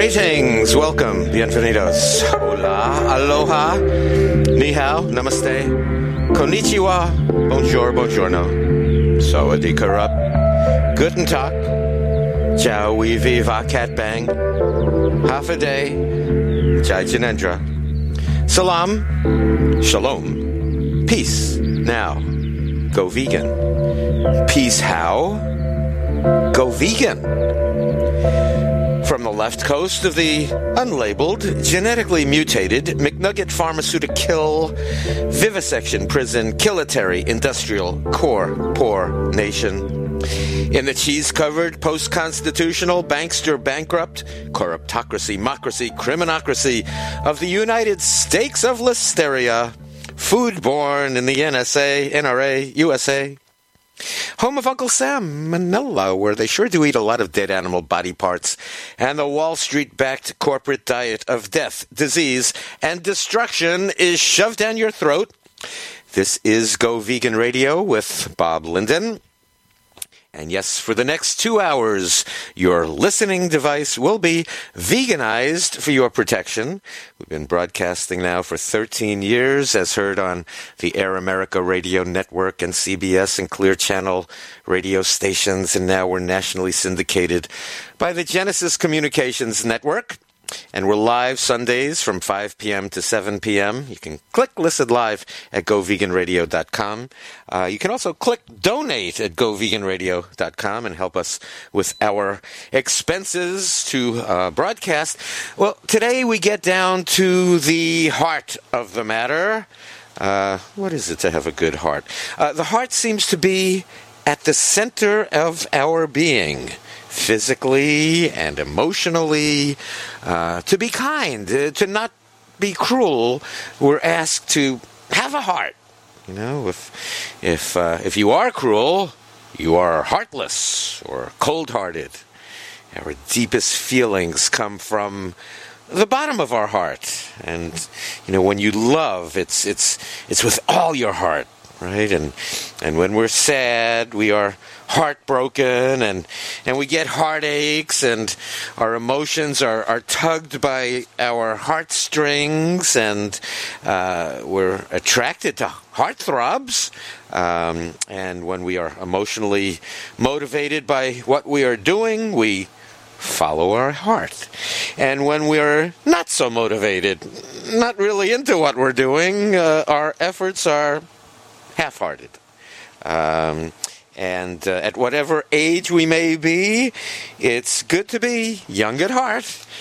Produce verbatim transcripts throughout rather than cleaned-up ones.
Greetings, welcome, bienvenidos, hola, aloha, ni hao, namaste, konnichiwa, bonjour, buongiorno, sawadee karup, guten tag, ciao, we viva, cat bang, half a day, jai janendra, salam, shalom, peace, now, go vegan, peace how? Go vegan. From the left coast of the unlabeled, genetically mutated McNugget Pharmaceutical Vivisection Prison Kilitary Industrial Core Poor Nation. In the cheese-covered, post-constitutional, bankster bankrupt, corruptocracy, mocracy, criminocracy of the United States of Listeria, food-born in the N S A, N R A, U S A, home of Uncle Sam, Manila, where they sure do eat a lot of dead animal body parts, and the Wall Street-backed corporate diet of death, disease, and destruction is shoved down your throat. This is Go Vegan Radio with Bob Linden. And yes, for the next two hours, your listening device will be veganized for your protection. We've been broadcasting now for thirteen years, as heard on the Air America Radio Network and C B S and Clear Channel radio stations, and now we're nationally syndicated by the Genesis Communications Network. And we're live Sundays from five p.m. to seven p.m. You can click Listen Live at go vegan radio dot com. Uh, you can also click Donate at go vegan radio dot com and help us with our expenses to uh, broadcast. Well, today we get down to the heart of the matter. Uh, what is it to have a good heart? Uh, the heart seems to be at the center of our being, physically and emotionally. Uh, to be kind, uh, to not be cruel, we're asked to have a heart. You know, if if uh, if you are cruel, you are heartless or cold-hearted. Our deepest feelings come from the bottom of our heart, and you know, when you love, it's it's it's with all your heart, right? And and when we're sad, we are heartbroken, and and we get heartaches, and our emotions are, are tugged by our heartstrings, and uh, we're attracted to heartthrobs. Um, and when we are emotionally motivated by what we are doing, we follow our heart. And when we're not so motivated, not really into what we're doing, uh, our efforts are half-hearted. Um, And uh, at whatever age we may be, it's good to be young at heart.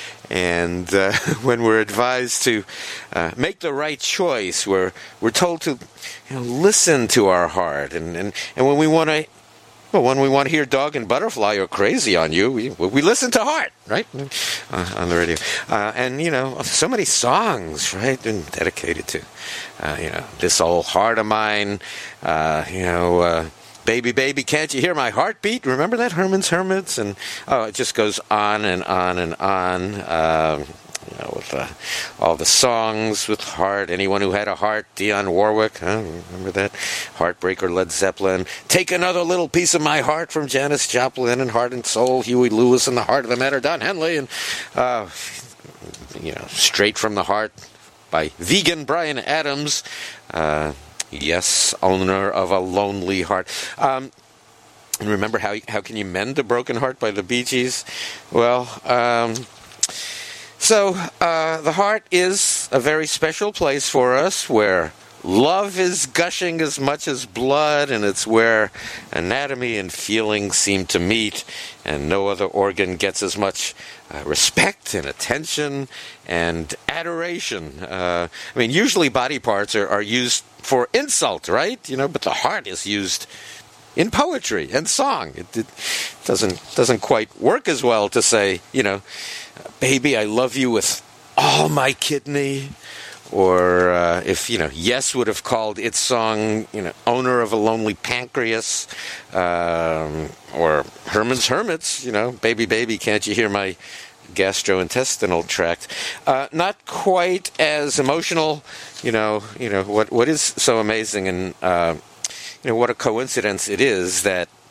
And uh, when we're advised to uh, make the right choice, we're we're told to, you know, listen to our heart. And, and, and when we want to, well, when we want to hear Dog and Butterfly or Crazy on You, we we listen to heart, right, uh, on the radio. Uh, and you know, so many songs, right, been dedicated to, uh, you know, this old heart of mine, uh, you know. Uh, Baby, baby, can't you hear my heartbeat? Remember that, Herman's Hermits? And oh, it just goes on and on and on. Um, you know, with uh, all the songs with heart. Anyone who had a heart, Dionne Warwick, huh? Remember that? Heartbreaker, Led Zeppelin. Take Another Little Piece of My Heart from Janis Joplin, and Heart and Soul, Huey Lewis, and The Heart of the Matter, Don Henley, and uh, you know, Straight from the Heart by vegan Bryan Adams. Uh, Yes, owner of a lonely heart. Um, and remember, how how can you mend a broken heart by the Bee Gees? Well, um, so uh, the heart is a very special place for us, where love is gushing as much as blood, and it's where anatomy and feeling seem to meet, and no other organ gets as much uh, respect and attention and adoration. Uh, I mean, usually body parts are, are used for insult, right? You know, but the heart is used in poetry and song. It, it doesn't doesn't quite work as well to say, you know, baby, I love you with all my kidney. Or uh, if, you know, Yes would have called its song, you know, Owner of a Lonely Pancreas. Um, or Herman's Hermits, you know, Baby, baby, can't you hear my gastrointestinal tract? Uh, not quite as emotional, you know, you know, what what is so amazing, and, uh, you know, what a coincidence it is that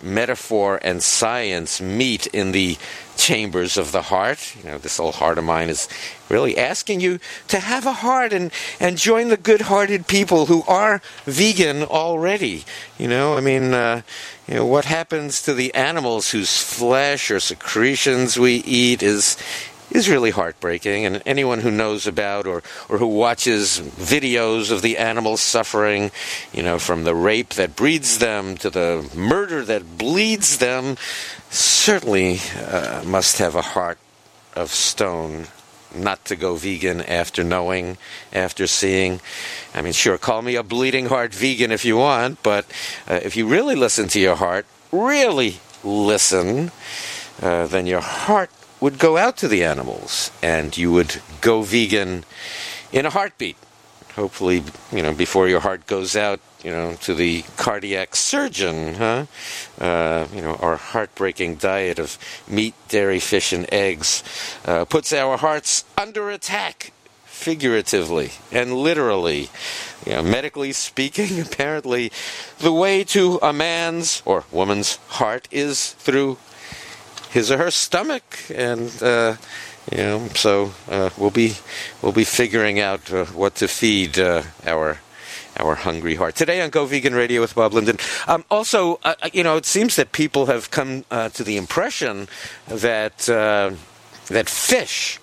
metaphor and science meet in the chambers of the heart. You know, this old heart of mine is really asking you to have a heart and, and join the good-hearted people who are vegan already. You know, I mean, uh, you know, what happens to the animals whose flesh or secretions we eat is is really heartbreaking, and anyone who knows about or, or who watches videos of the animals suffering, you know, from the rape that breeds them to the murder that bleeds them, certainly uh, must have a heart of stone not to go vegan after knowing, after seeing. I mean, sure, call me a bleeding heart vegan if you want, but uh, if you really listen to your heart, really listen, uh, then your heart would go out to the animals, and you would go vegan in a heartbeat. Hopefully, you know, before your heart goes out, you know, to the cardiac surgeon, huh? Uh, you know, our heartbreaking diet of meat, dairy, fish, and eggs uh, puts our hearts under attack, figuratively and literally. You know, medically speaking, apparently, the way to a man's or woman's heart is through his or her stomach, and uh, you know, so uh, we'll be we'll be figuring out uh, what to feed uh, our our hungry heart today on Go Vegan Radio with Bob Linden. Um, also, uh, you know, it seems that people have come uh, to the impression that uh, that fish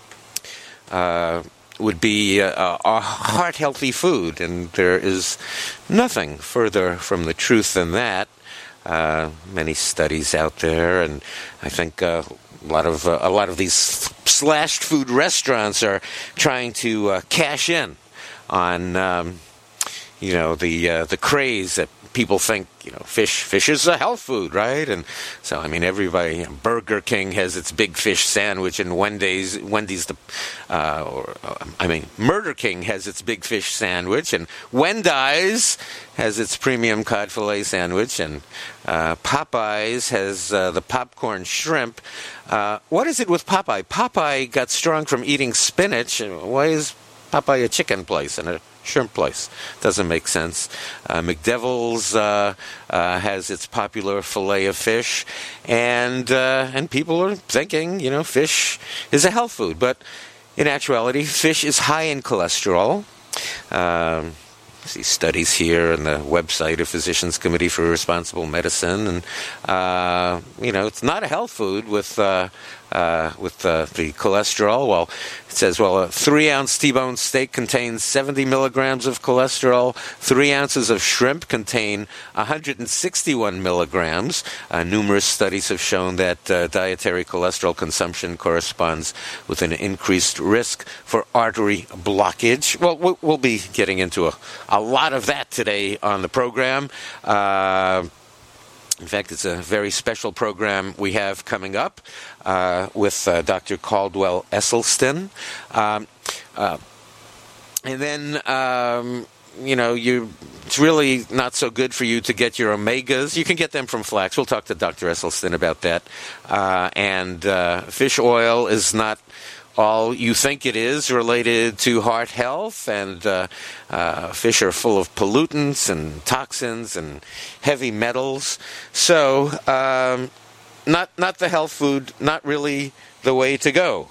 uh, would be a, a heart healthy food, and there is nothing further from the truth than that. Uh, many studies out there, and I think uh, a lot of uh, a lot of these slashed food restaurants are trying to uh, cash in on um, you know the uh, the craze that people think, you know, fish fish is a health food, right? And so, I mean, everybody, you know, Burger King has its big fish sandwich, and Wendy's, Wendy's the, uh, or, uh, I mean, Murder King has its big fish sandwich, and Wendy's has its premium cod fillet sandwich, and uh, Popeyes has uh, the popcorn shrimp. Uh, what is it with Popeye? Popeye got strong from eating spinach. Why is Popeye a chicken place and a shrimp place? Doesn't make sense. Uh, McDevil's uh, uh, has its popular fillet of fish, and uh, and people are thinking, you know, fish is a health food, but in actuality, fish is high in cholesterol. Um, see studies here on the website of Physicians Committee for Responsible Medicine, and uh, you know, it's not a health food with uh, uh, with uh, the cholesterol. Well, it says, well, a three-ounce T-bone steak contains seventy milligrams of cholesterol. Three ounces of shrimp contain one hundred sixty-one milligrams. Uh, numerous studies have shown that uh, dietary cholesterol consumption corresponds with an increased risk for artery blockage. Well, we'll be getting into a, a lot of that today on the program. Uh, In fact, it's a very special program we have coming up uh, with uh, Doctor Caldwell Esselstyn. Um, uh, and then, um, you know, you, it's really not so good for you to get your omegas. You can get them from flax. We'll talk to Doctor Esselstyn about that. Uh, and uh, fish oil is not all you think it is related to heart health, and uh, uh, fish are full of pollutants and toxins and heavy metals. So, um, not not the health food, not really the way to go.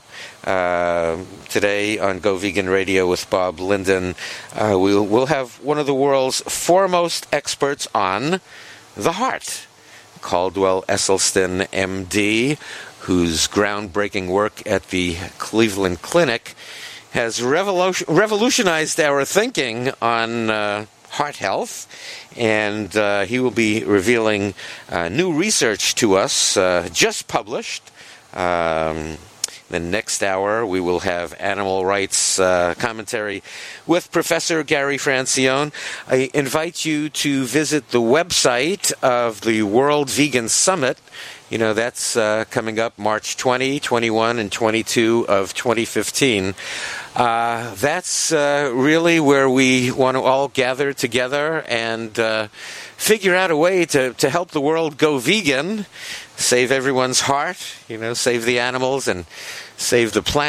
Uh, today on Go Vegan Radio with Bob Linden, uh, we'll, we'll have one of the world's foremost experts on the heart, Caldwell Esselstyn, M D, whose groundbreaking work at the Cleveland Clinic has revolution, revolutionized our thinking on uh, heart health, and uh, he will be revealing uh, new research to us, uh, just published. Um, the next hour, we will have animal rights uh, commentary with Professor Gary Francione. I invite you to visit the website of the World Vegan Summit. You know, that's uh, coming up March twentieth, twenty-first, and twenty-second of twenty fifteen. Uh, that's uh, really where we want to all gather together and uh, figure out a way to, to help the world go vegan, save everyone's heart, you know, save the animals and save the planet.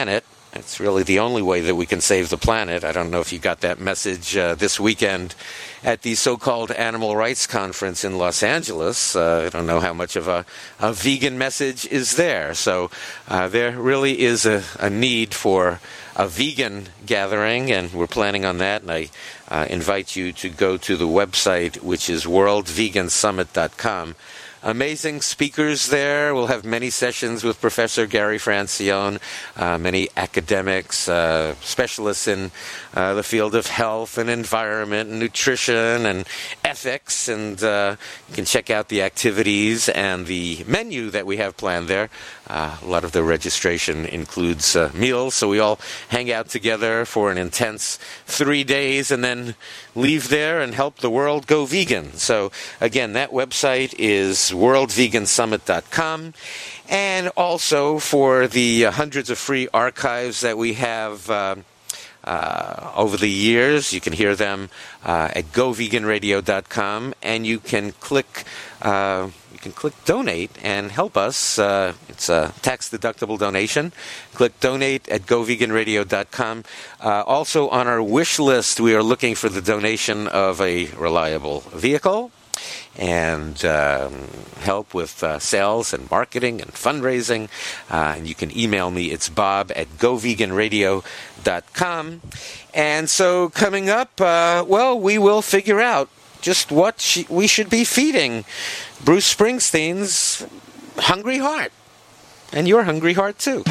It's really the only way that we can save the planet. I don't know if you got that message uh, this weekend at the so-called Animal Rights Conference in Los Angeles. Uh, I don't know how much of a, a vegan message is there. So uh, there really is a, a need for a vegan gathering, and we're planning on that. And I uh, invite you to go to the website, which is world vegan summit dot com. Amazing speakers there. We'll have many sessions with Professor Gary Francione, uh, many academics, uh, specialists in uh, the field of health and environment and nutrition and ethics. And uh, you can check out the activities and the menu that we have planned there. Uh, a lot of the registration includes uh, meals, so we all hang out together for an intense three days and then leave there and help the world go vegan. So, again, that website is world vegan summit dot com. And also for the uh, hundreds of free archives that we have uh, uh, over the years, you can hear them uh, at go vegan radio dot com, and you can click... Uh, You can click donate and help us. Uh, it's a tax-deductible donation. Click donate at go vegan radio dot com. Uh, also on our wish list, we are looking for the donation of a reliable vehicle and um, help with uh, sales and marketing and fundraising. Uh, and you can email me. It's bob at go vegan radio dot com. And so coming up, uh, well, we will figure out just what she, we should be feeding Bruce Springsteen's hungry heart. And your hungry heart, too.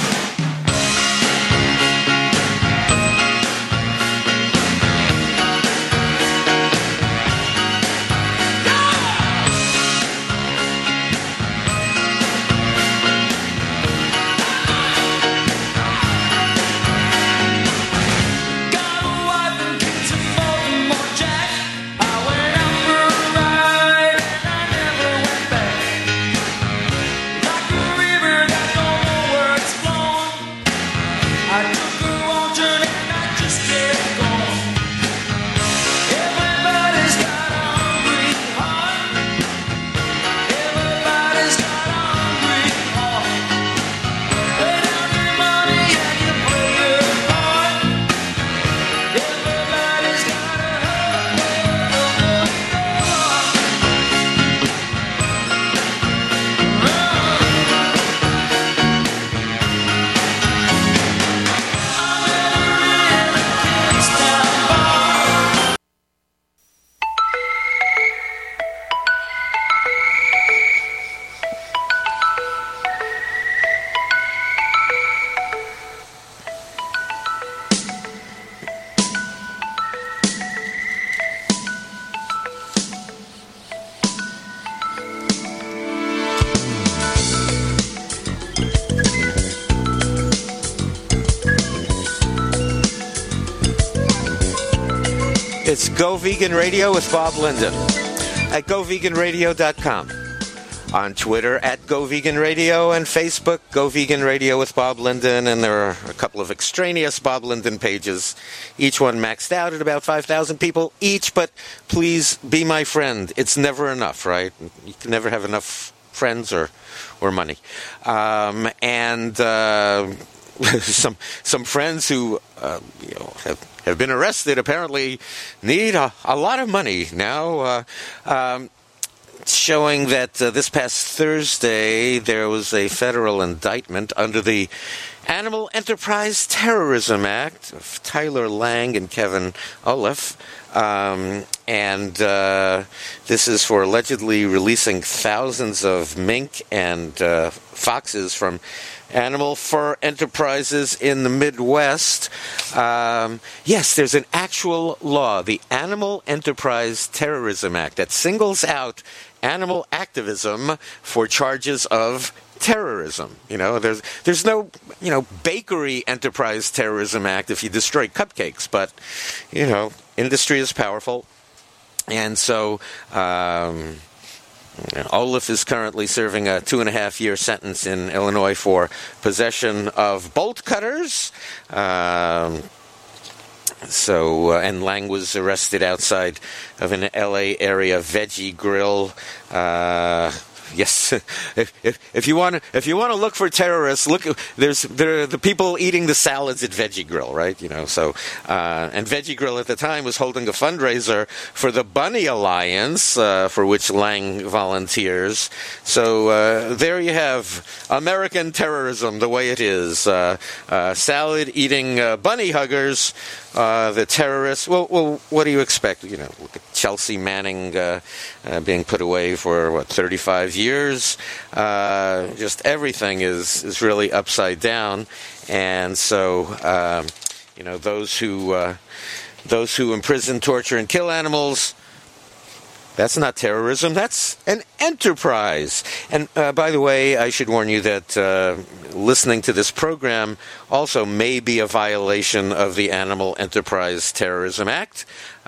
It's Go Vegan Radio with Bob Linden at go vegan radio dot com. On Twitter at Go Vegan Radio, and Facebook Go Vegan Radio with Bob Linden, and there are a couple of extraneous Bob Linden pages, each one maxed out at about five thousand people each, but please be my friend. It's never enough, right? You can never have enough friends or, or money. Um, and uh, some some friends who uh, you know have have been arrested apparently need a, a lot of money now. Uh, um, showing that uh, this past Thursday there was a federal indictment under the Animal Enterprise Terrorism Act of Tyler Lang and Kevin Olaf. Um, and uh, this is for allegedly releasing thousands of mink and uh, foxes from animal fur enterprises in the Midwest. Um, yes, there's an actual law, the Animal Enterprise Terrorism Act, that singles out animal activism for charges of terrorism. You know, there's there's no, you know, Bakery Enterprise Terrorism Act if you destroy cupcakes, but, you know, industry is powerful. And so um, Olaf is currently serving a two and a half year sentence in Illinois for possession of bolt cutters. Um, So, uh, and Lang was arrested outside of an L A area veggie grill uh, yes, if, if if you want to if you want to look for terrorists, look there's there are the people eating the salads at Veggie Grill, right? You know, so uh, and Veggie Grill at the time was holding a fundraiser for the Bunny Alliance, uh, for which Lang volunteers. So uh, there you have American terrorism, the way it is. Uh, uh, salad eating uh, bunny huggers. Uh, the terrorists, well, well, what do you expect? You know, look at Chelsea Manning uh, uh, being put away for, what, thirty-five years? Uh, just everything is, is really upside down. And so, um, you know, those who, uh, those who imprison, torture, and kill animals, that's not terrorism. That's an enterprise. And uh, by the way, I should warn you that uh, listening to this program also may be a violation of the Animal Enterprise Terrorism Act.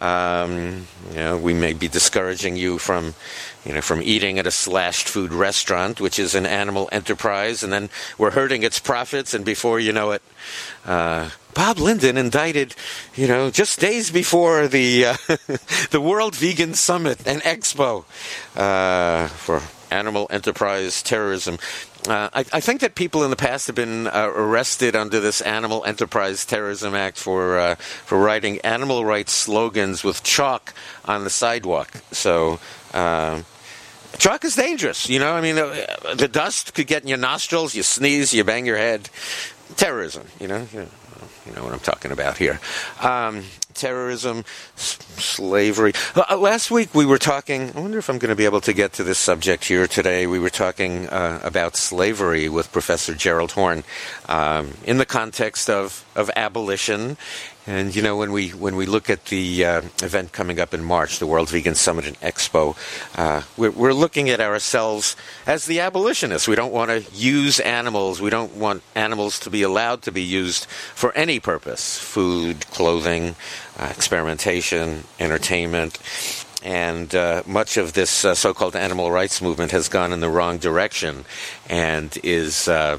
Um, you know, we may be discouraging you from, you know, from eating at a slashed food restaurant, which is an animal enterprise, and then we're hurting its profits, and before you know it, uh, Bob Linden indicted, you know, just days before the uh, the World Vegan Summit and Expo uh, for animal enterprise terrorism. Uh, I, I think that people in the past have been uh, arrested under this Animal Enterprise Terrorism Act for uh, for writing animal rights slogans with chalk on the sidewalk. So uh, chalk is dangerous, you know. I mean, the, the dust could get in your nostrils. You sneeze, you bang your head. Terrorism, you know. You know, you know what I'm talking about here. Um, terrorism, s- slavery. Uh, last week we were talking, I wonder if I'm going to be able to get to this subject here today. We were talking uh, about slavery with Professor Gerald Horne um, in the context of, of abolition. And, you know, when we when we look at the uh, event coming up in March, the World Vegan Summit and Expo, uh, we're, we're looking at ourselves as the abolitionists. We don't want to use animals. We don't want animals to be allowed to be used for any purpose: food, clothing, uh, experimentation, entertainment. And uh, much of this uh, so-called animal rights movement has gone in the wrong direction and is Uh,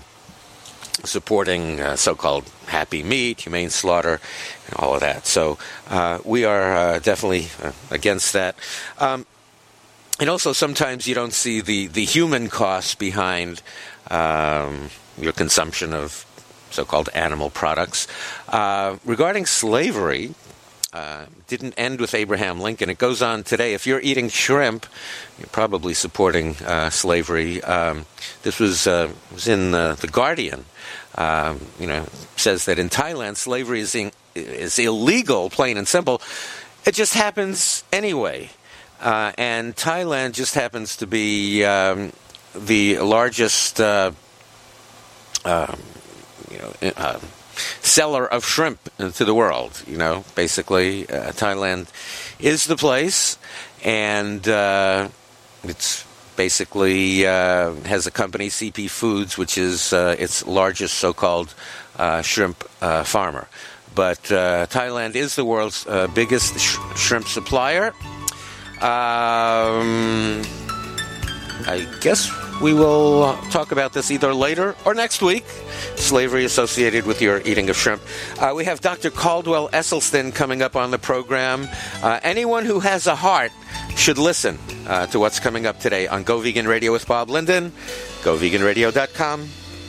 supporting uh, so-called happy meat, humane slaughter, and all of that. So uh, we are uh, definitely uh, against that. Um, and also sometimes you don't see the, the human costs behind um, your consumption of so-called animal products. Uh, regarding slavery, Uh, didn't end with Abraham Lincoln. It goes on today. If you're eating shrimp, you're probably supporting uh, slavery. Um, this was uh, was in uh, the Guardian. Um, you know, says that in Thailand, slavery is in, is illegal, plain and simple. It just happens anyway, uh, and Thailand just happens to be um, the largest, uh, uh, you know. Uh, seller of shrimp to the world. You know, basically, uh, Thailand is the place, and uh, it's basically uh, has a company, C P Foods, which is uh, its largest so-called uh, shrimp uh, farmer. But uh, Thailand is the world's uh, biggest sh- shrimp supplier. Um, I guess we will talk about this either later or next week. Slavery associated with your eating of shrimp. Uh, we have Doctor Caldwell Esselstyn coming up on the program. Uh, anyone who has a heart should listen uh, to what's coming up today on Go Vegan Radio with Bob Linden. go vegan radio dot com.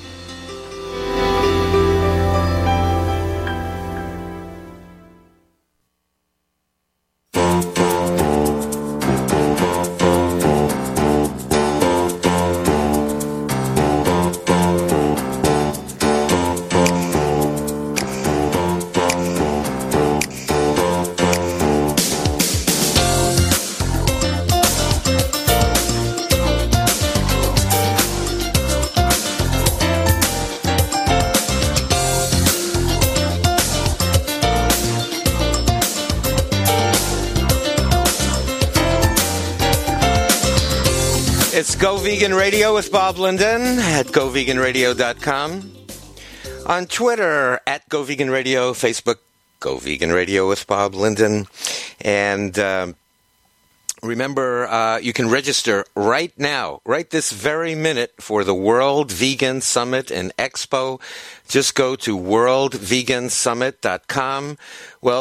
It's Go Vegan Radio with Bob Linden at go vegan radio dot com. On Twitter, at Go Vegan Radio. Facebook, Go Vegan Radio with Bob Linden. And um, remember, uh, you can register right now, right this very minute, for the World Vegan Summit and Expo. Just go to world vegan summit dot com. Well, you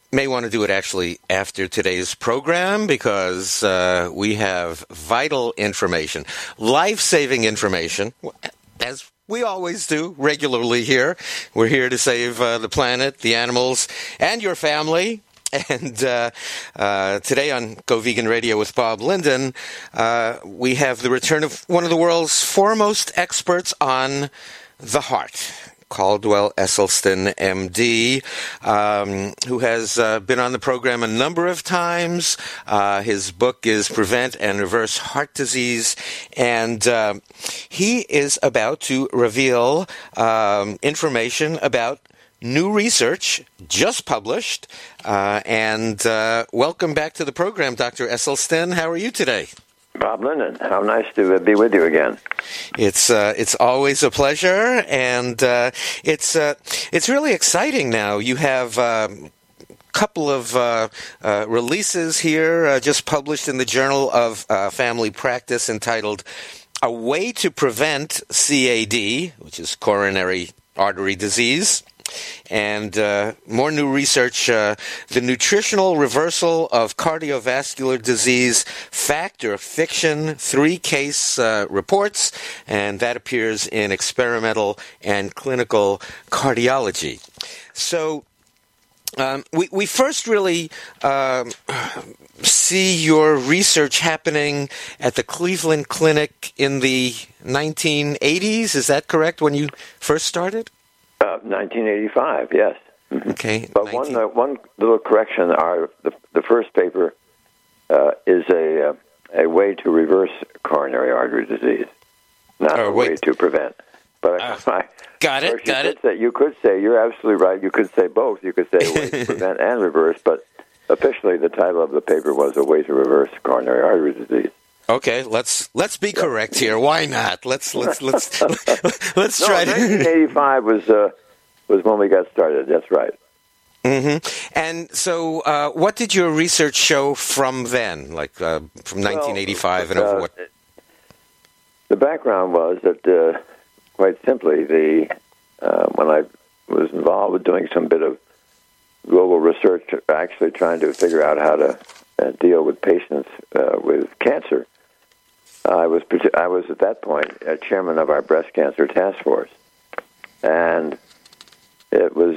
may want to do it actually after today's program because uh, we have vital information, life-saving information, as we always do regularly here. We're here to save uh, the planet, the animals, and your family. And uh, uh, today on Go Vegan Radio with Bob Linden, uh, we have the return of one of the world's foremost experts on the heart, Caldwell Esselstyn, M D, um, who has uh, been on the program a number of times. Uh, his book is Prevent and Reverse Heart Disease, and uh, he is about to reveal um, information about new research just published. Uh, and uh, welcome back to the program, Doctor Esselstyn. How are you today? Bob Linden, how nice to be with you again. It's uh, it's always a pleasure, and uh, it's uh, it's really exciting now. You have a um, couple of uh, uh, releases here uh, just published in the Journal of uh, Family Practice entitled A Way to Prevent C A D, which is coronary artery disease. And uh, more new research, uh, the nutritional reversal of cardiovascular disease, fact or fiction, three case uh, reports, and that appears in Experimental and Clinical Cardiology. So um, we, we first really um, see your research happening at the Cleveland Clinic in the nineteen eighties. Is that correct, when you first started? Uh, nineteen eighty-five, yes. Mm-hmm. Okay. But nineteen one uh, one little correction: our the, the first paper uh, is a uh, a way to reverse coronary artery disease, not oh, a wait. way to prevent. But uh, I, got it. Got you it. Could say, you could say you're absolutely right. You could say both. You could say a way to prevent and reverse. But officially, the title of the paper was "A Way to Reverse Coronary Artery Disease." Okay, let's let's be correct here. Why not? Let's let's let's let's no, try to. nineteen eighty-five was uh, was when we got started. That's right. Mm-hmm. And so, uh, what did your research show from then, like uh, from nineteen eighty-five well, and over uh, what? The background was that, uh, quite simply, the uh, when I was involved with doing some bit of global research, actually trying to figure out how to uh, deal with patients uh, with cancer. I was I was at that point uh, chairman of our breast cancer task force, and it was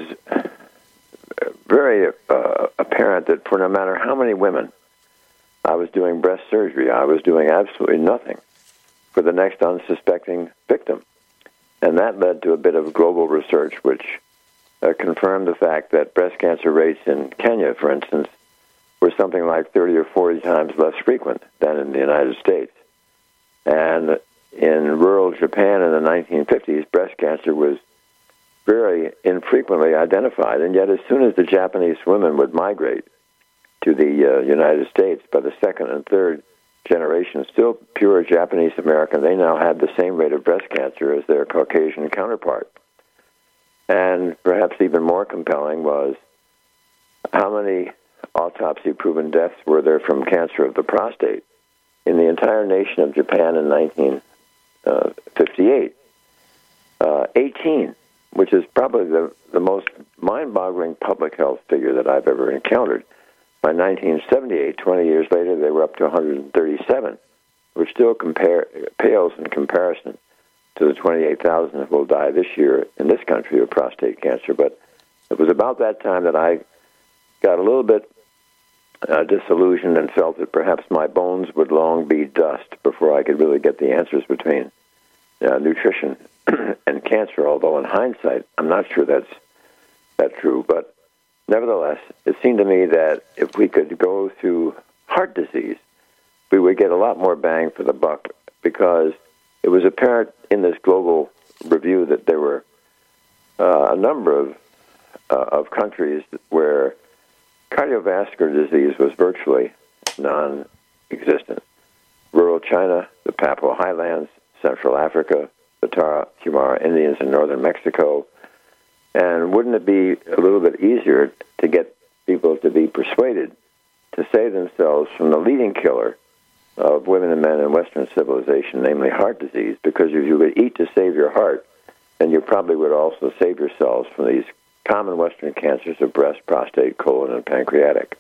very uh, apparent that for no matter how many women I was doing breast surgery, I was doing absolutely nothing for the next unsuspecting victim, and that led to a bit of global research, which uh, confirmed the fact that breast cancer rates in Kenya, for instance, were something like thirty or forty times less frequent than in the United States. And in rural Japan in the nineteen fifties, breast cancer was very infrequently identified. And yet as soon as the Japanese women would migrate to the uh, United States, by the second and third generation, still pure Japanese American, they now had the same rate of breast cancer as their Caucasian counterpart. And perhaps even more compelling was how many autopsy-proven deaths were there from cancer of the prostate in the entire nation of Japan in nineteen fifty-eight. Uh, eighteen, which is probably the, the most mind-boggling public health figure that I've ever encountered. By nineteen seventy-eight, twenty years later, they were up to one hundred thirty-seven, which still compare, pales in comparison to the twenty-eight thousand that will die this year in this country of prostate cancer. But it was about that time that I got a little bit Uh, disillusioned and felt that perhaps my bones would long be dust before I could really get the answers between uh, nutrition and cancer, although in hindsight, I'm not sure that's that true. But nevertheless, it seemed to me that if we could go through heart disease, we would get a lot more bang for the buck, because it was apparent in this global review that there were uh, a number of, uh, of countries where cardiovascular disease was virtually non-existent. Rural China, the Papua Highlands, Central Africa, the Tarahumara Indians in northern Mexico. And wouldn't it be a little bit easier to get people to be persuaded to save themselves from the leading killer of women and men in Western civilization, namely heart disease? Because if you would eat to save your heart, then you probably would also save yourselves from these common Western cancers of breast, prostate, colon, and pancreatic.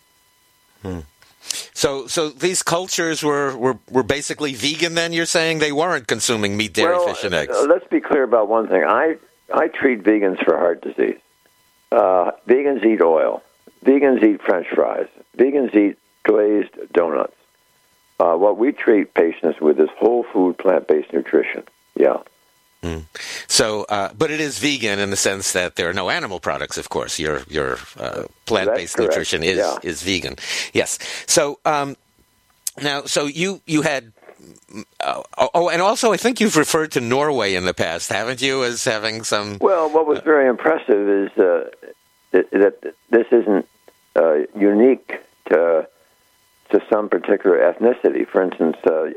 Hmm. So, so these cultures were, were, were basically vegan. Then you're saying they weren't consuming meat, dairy, well, fish, and eggs. Uh, let's be clear about one thing. I I treat vegans for heart disease. Uh, vegans eat oil. Vegans eat French fries. Vegans eat glazed donuts. Uh, what we treat patients with is whole food, plant-based nutrition. Yeah. Mm. So, uh, but it is vegan in the sense that there are no animal products. Of course, your your uh, plant-based nutrition is yeah. is vegan. Yes. So um, now, so you you had. Uh, oh, and also, I think you've referred to Norway in the past, haven't you, as having some... Well, what was very impressive is uh, that, that this isn't uh, unique to, to some particular ethnicity. For instance, uh,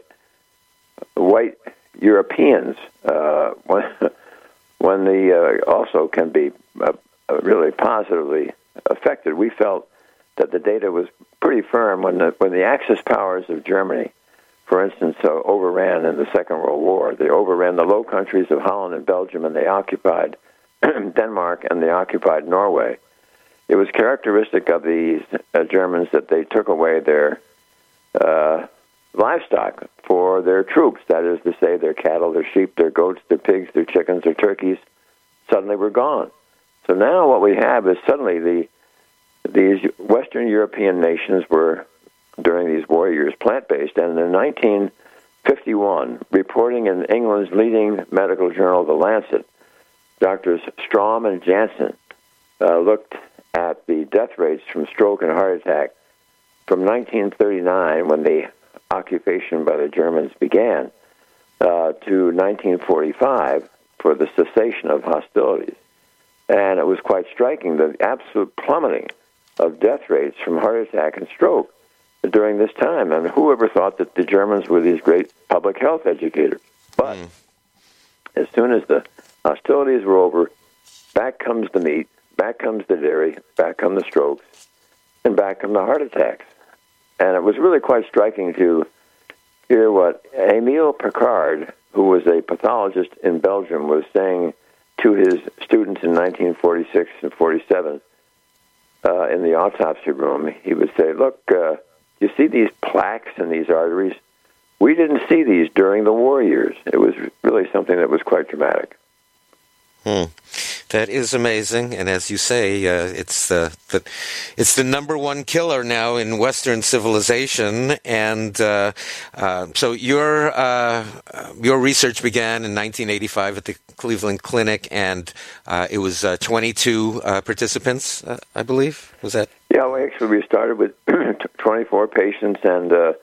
white Europeans, uh, when, when the uh, also can be uh, really positively affected. We felt that the data was pretty firm when the, when the Axis powers of Germany, for instance, uh, overran in the Second World War. They overran the Low Countries of Holland and Belgium, and they occupied Denmark, and they occupied Norway. It was characteristic of these uh, Germans that they took away their uh, livestock for their troops. That is to say, their cattle, their sheep, their goats, their pigs, their chickens, their turkeys, suddenly were gone. So now what we have is suddenly the these Western European nations were, during these war years, plant-based. And in nineteen fifty-one, reporting in England's leading medical journal, The Lancet, Doctors Strom and Janssen uh, looked at the death rates from stroke and heart attack from nineteen thirty-nine, when the occupation by the Germans began, uh, to nineteen forty-five for the cessation of hostilities. And it was quite striking, the absolute plummeting of death rates from heart attack and stroke during this time. And who ever thought that the Germans were these great public health educators? But mm. as soon as the hostilities were over, back comes the meat, back comes the dairy, back come the strokes, and back come the heart attacks. And it was really quite striking to hear what Emile Picard, who was a pathologist in Belgium, was saying to his students in nineteen forty-six and forty-seven uh, in the autopsy room. He would say, look, uh, you see these plaques in these arteries? We didn't see these during the war years. It was really something that was quite dramatic. Hmm. That is amazing, and as you say, uh, it's the, the it's the number one killer now in Western civilization. And uh, uh, so your uh, your research began in nineteen eighty-five at the Cleveland Clinic, and uh, it was uh, twenty-two uh, participants, uh, I believe. Was that? Yeah, well, actually, we started with twenty-four patients, and uh,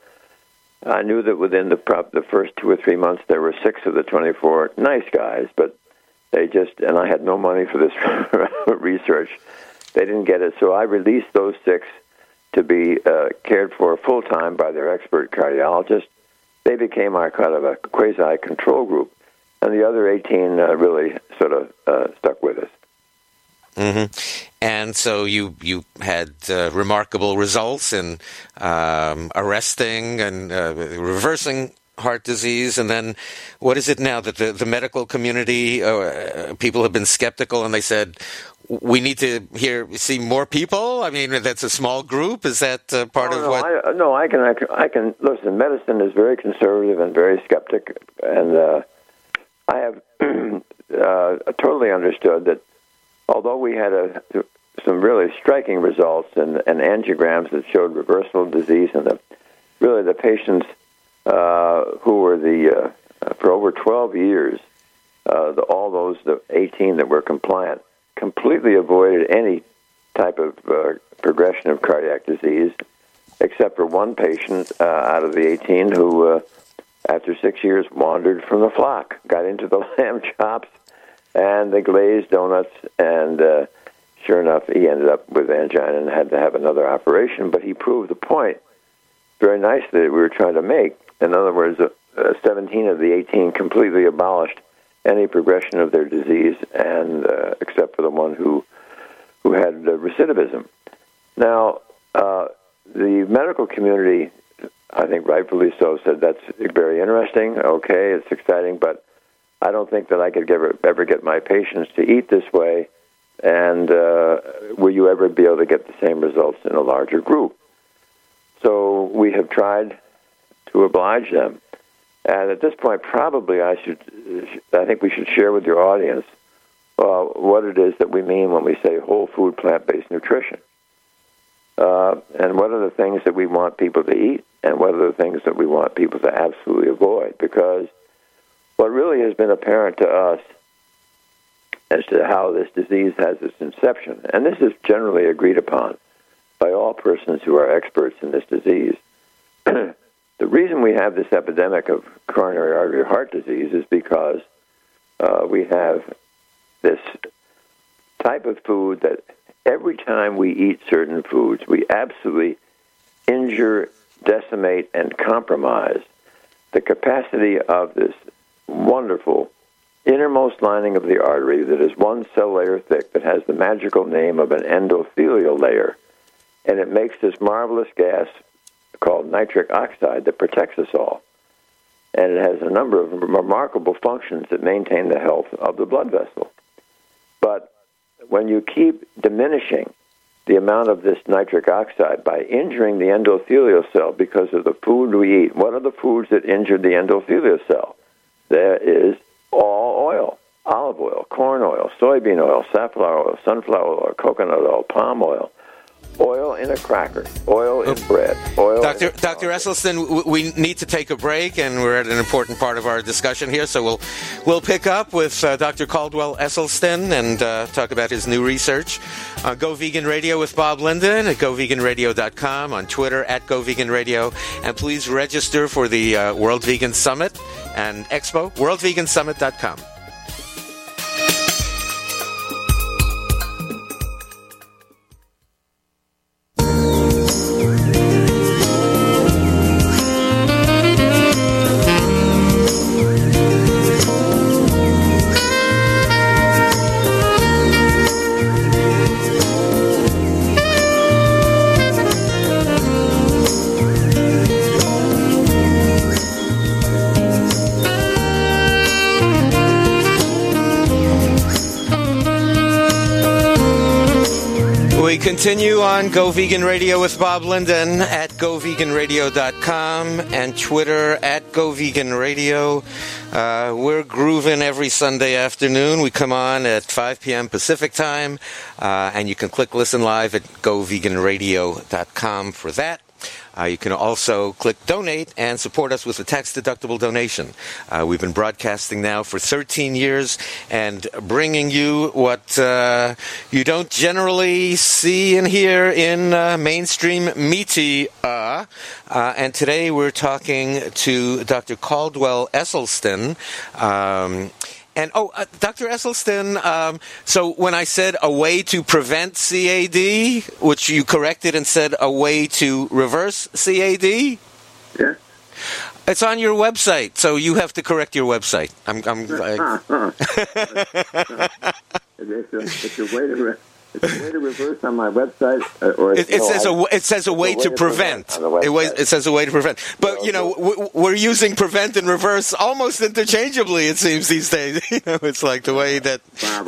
I knew that within the prop, the first two or three months there were six of the twenty-four nice guys, but they just, and I had no money for this research. They didn't get it, so I released those six to be uh, cared for full-time by their expert cardiologist. They became our kind of a quasi-control group, and the other eighteen uh, really sort of uh, stuck with us. Mm-hmm. And so you you had uh, remarkable results in um, arresting and uh, reversing heart disease, and then what is it now that the, the medical community, uh, people have been skeptical, and they said, we need to hear see more people? I mean, that's a small group? Is that uh, part oh, of no, what... I, no, I can, I can, I can, listen, medicine is very conservative and very skeptic, and uh, I have uh, totally understood that although we had a, some really striking results and, and angiograms that showed reversal of disease, and the, really the patients Uh, who were the, uh, for over twelve years, uh, the, all those, the eighteen that were compliant, completely avoided any type of uh, progression of cardiac disease, except for one patient uh, out of the eighteen who, uh, after six years, wandered from the flock, got into the lamb chops and the glazed donuts, and uh, sure enough, he ended up with angina and had to have another operation, but he proved the point very nicely that we were trying to make. In other words, uh, seventeen of the eighteen completely abolished any progression of their disease, and uh, except for the one who who had uh, recidivism. Now, uh, the medical community, I think rightfully so, said that's very interesting. Okay, it's exciting, but I don't think that I could ever ever get my patients to eat this way And uh, will you ever be able to get the same results in a larger group? So we have tried to oblige them. And at this point, probably I should, I think we should share with your audience uh, what it is that we mean when we say whole food, plant-based nutrition. Uh, and what are the things that we want people to eat, and what are the things that we want people to absolutely avoid? Because what really has been apparent to us as to how this disease has its inception, and this is generally agreed upon by all persons who are experts in this disease, the reason we have this epidemic of coronary artery heart disease is because uh, we have this type of food that every time we eat certain foods, we absolutely injure, decimate, and compromise the capacity of this wonderful innermost lining of the artery that is one cell layer thick that has the magical name of an endothelial layer. And it makes this marvelous gas called nitric oxide that protects us all. And it has a number of remarkable functions that maintain the health of the blood vessel. But when you keep diminishing the amount of this nitric oxide by injuring the endothelial cell because of the food we eat, what are the foods that injure the endothelial cell? There is all oil, olive oil, corn oil, soybean oil, safflower oil, sunflower oil, coconut oil, palm oil, oil in a cracker, oil in bread, oil. Doctor in Doctor Esselstyn, we need to take a break, and we're at an important part of our discussion here. So we'll we'll pick up with uh, Doctor Caldwell Esselstyn and uh, talk about his new research. Uh, Go Vegan Radio with Bob Linden at go vegan radio dot com, on Twitter at Go Vegan Radio, and please register for the uh, World Vegan Summit and Expo, world vegan summit dot com. Continue on Go Vegan Radio with Bob Linden at go vegan radio dot com and Twitter at Go Vegan Radio. Uh, we're grooving every Sunday afternoon. We come on at five p.m. Pacific time, uh, and you can click listen live at go vegan radio dot com for that. Uh, you can also click donate and support us with a tax-deductible donation. Uh, we've been broadcasting now for thirteen years and bringing you what uh, you don't generally see and hear in uh, mainstream media. Uh, and today we're talking to Doctor Caldwell Esselstyn. Um, And, oh, uh, Doctor Esselstyn, um, so when I said a way to prevent C A D, which you corrected and said a way to reverse C A D? Yeah. It's on your website, so you have to correct your website. I'm, I'm, I... it's, a, it's a way to... It's a way to reverse on my website, or it, it no, says I, a it says a way, way to, to prevent. prevent it, way, it says a way to prevent, but you know w- we're using prevent and reverse almost interchangeably. It seems these days. You know, it's like the way that.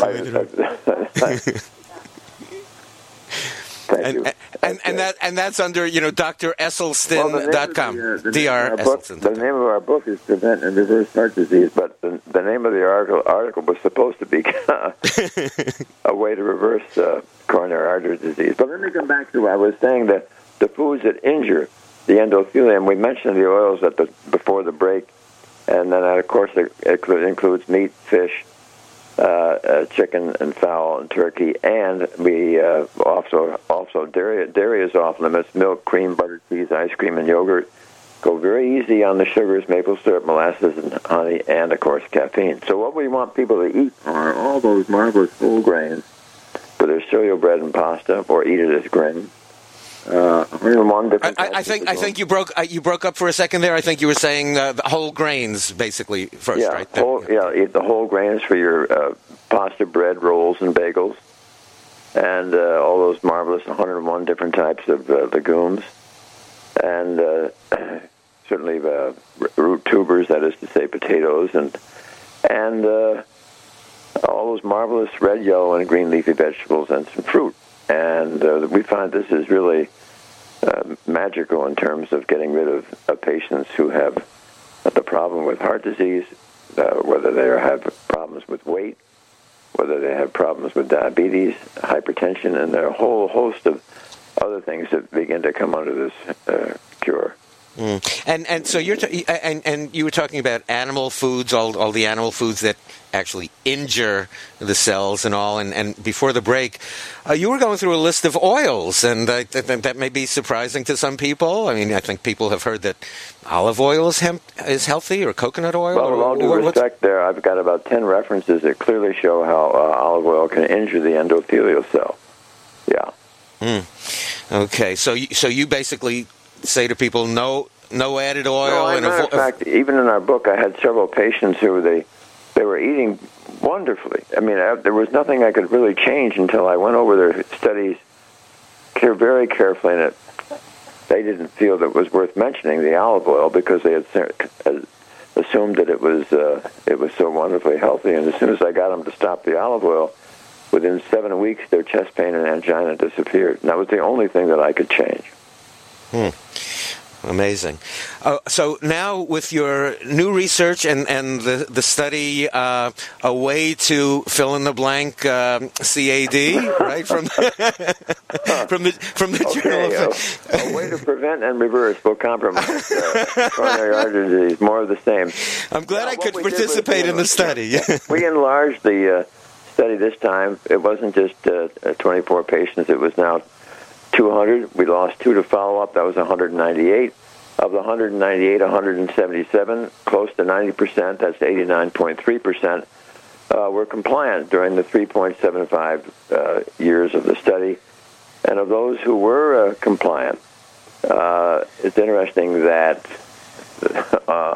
Thank and, you. And, and, and that and that's under you know D R Esselstyn dot com. Well, D R Esselstyn. The name of our book is Prevent and Reverse Heart Disease, but the, the name of the article, article was supposed to be a way to reverse uh, coronary artery disease. But let me come back to what I was saying, that the foods that injure the endothelium. We mentioned the oils at the before the break, and then of course it, it includes meat, fish, Uh, uh, chicken and fowl and turkey, and we uh, also also dairy dairy is off limits. Milk, cream, butter, cheese, ice cream, and yogurt. Go very easy on the sugars, maple syrup, molasses, and honey, and of course caffeine. So what we want people to eat are all those marvelous whole grains, whether cereal, bread, and pasta, or eat it as grain. Uh, I, I think I think you broke uh, you broke up for a second there. I think you were saying uh, the whole grains basically first, yeah, right? Whole, yeah, eat the whole grains for your uh, pasta, bread, rolls, and bagels, and uh, all those marvelous one hundred one different types of uh, legumes, and uh, certainly uh, root tubers, that is to say, potatoes, and and uh, all those marvelous red, yellow, and green leafy vegetables and some fruit. And uh, we find this is really uh, magical in terms of getting rid of, of patients who have the problem with heart disease, uh, whether they have problems with weight, whether they have problems with diabetes, hypertension, and there are a whole host of other things that begin to come under this uh, cure. Mm. And and so you're t- and and you were talking about animal foods, all all the animal foods that actually injure the cells and all. And, and before the break, uh, you were going through a list of oils, and I th- th- that may be surprising to some people. I mean, I think people have heard that olive oil is hemp is healthy, or coconut oil. Well, with all due respect, there I've got about ten references that clearly show how uh, olive oil can injure the endothelial cell. Yeah. Mm. Okay, so you, so you basically say to people, no, no added oil. No, as a matter of fact, even in our book, I had several patients who they they were eating wonderfully. I mean, I, there was nothing I could really change until I went over their studies care, very carefully, and it, they didn't feel that it was worth mentioning the olive oil because they had assumed that it was uh, it was so wonderfully healthy. And as soon as I got them to stop the olive oil, within seven weeks, their chest pain and angina disappeared. And that was the only thing that I could change. Hmm. Amazing. Uh, so now with your new research and, and the, the study, uh, a way to fill in the blank uh, C A D, right, from, from the from the okay, Journal of... Uh, a way to prevent and reverse will compromise uh, coronary artery disease, more of the same. I'm glad now, I could participate in the study. We enlarged the uh, study this time. It wasn't just uh, twenty-four patients. It was now two hundred. We lost two to follow-up. That was one hundred ninety-eight. Of the one hundred ninety-eight, one hundred seventy-seven, close to ninety percent, that's eighty-nine point three percent, uh, were compliant during the three point seven five uh, years of the study. And of those who were uh, compliant, uh, it's interesting that uh,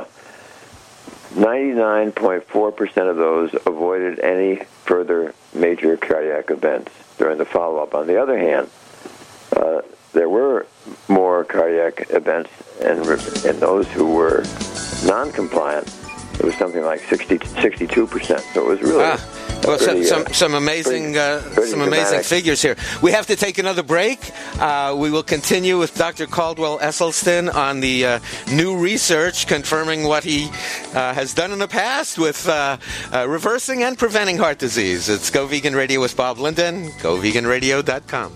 ninety-nine point four percent of those avoided any further major cardiac events during the follow-up. On the other hand, Uh, there were more cardiac events in, in those who were non-compliant. It was something like sixty, sixty-two percent. So it was really ah, well, pretty, some, uh, some some amazing pretty, uh, pretty some amazing dramatic. figures here. We have to take another break. Uh, we will continue with Doctor Caldwell Esselstyn on the uh, new research confirming what he uh, has done in the past with uh, uh, reversing and preventing heart disease. It's Go Vegan Radio with Bob Linden. go vegan radio dot com.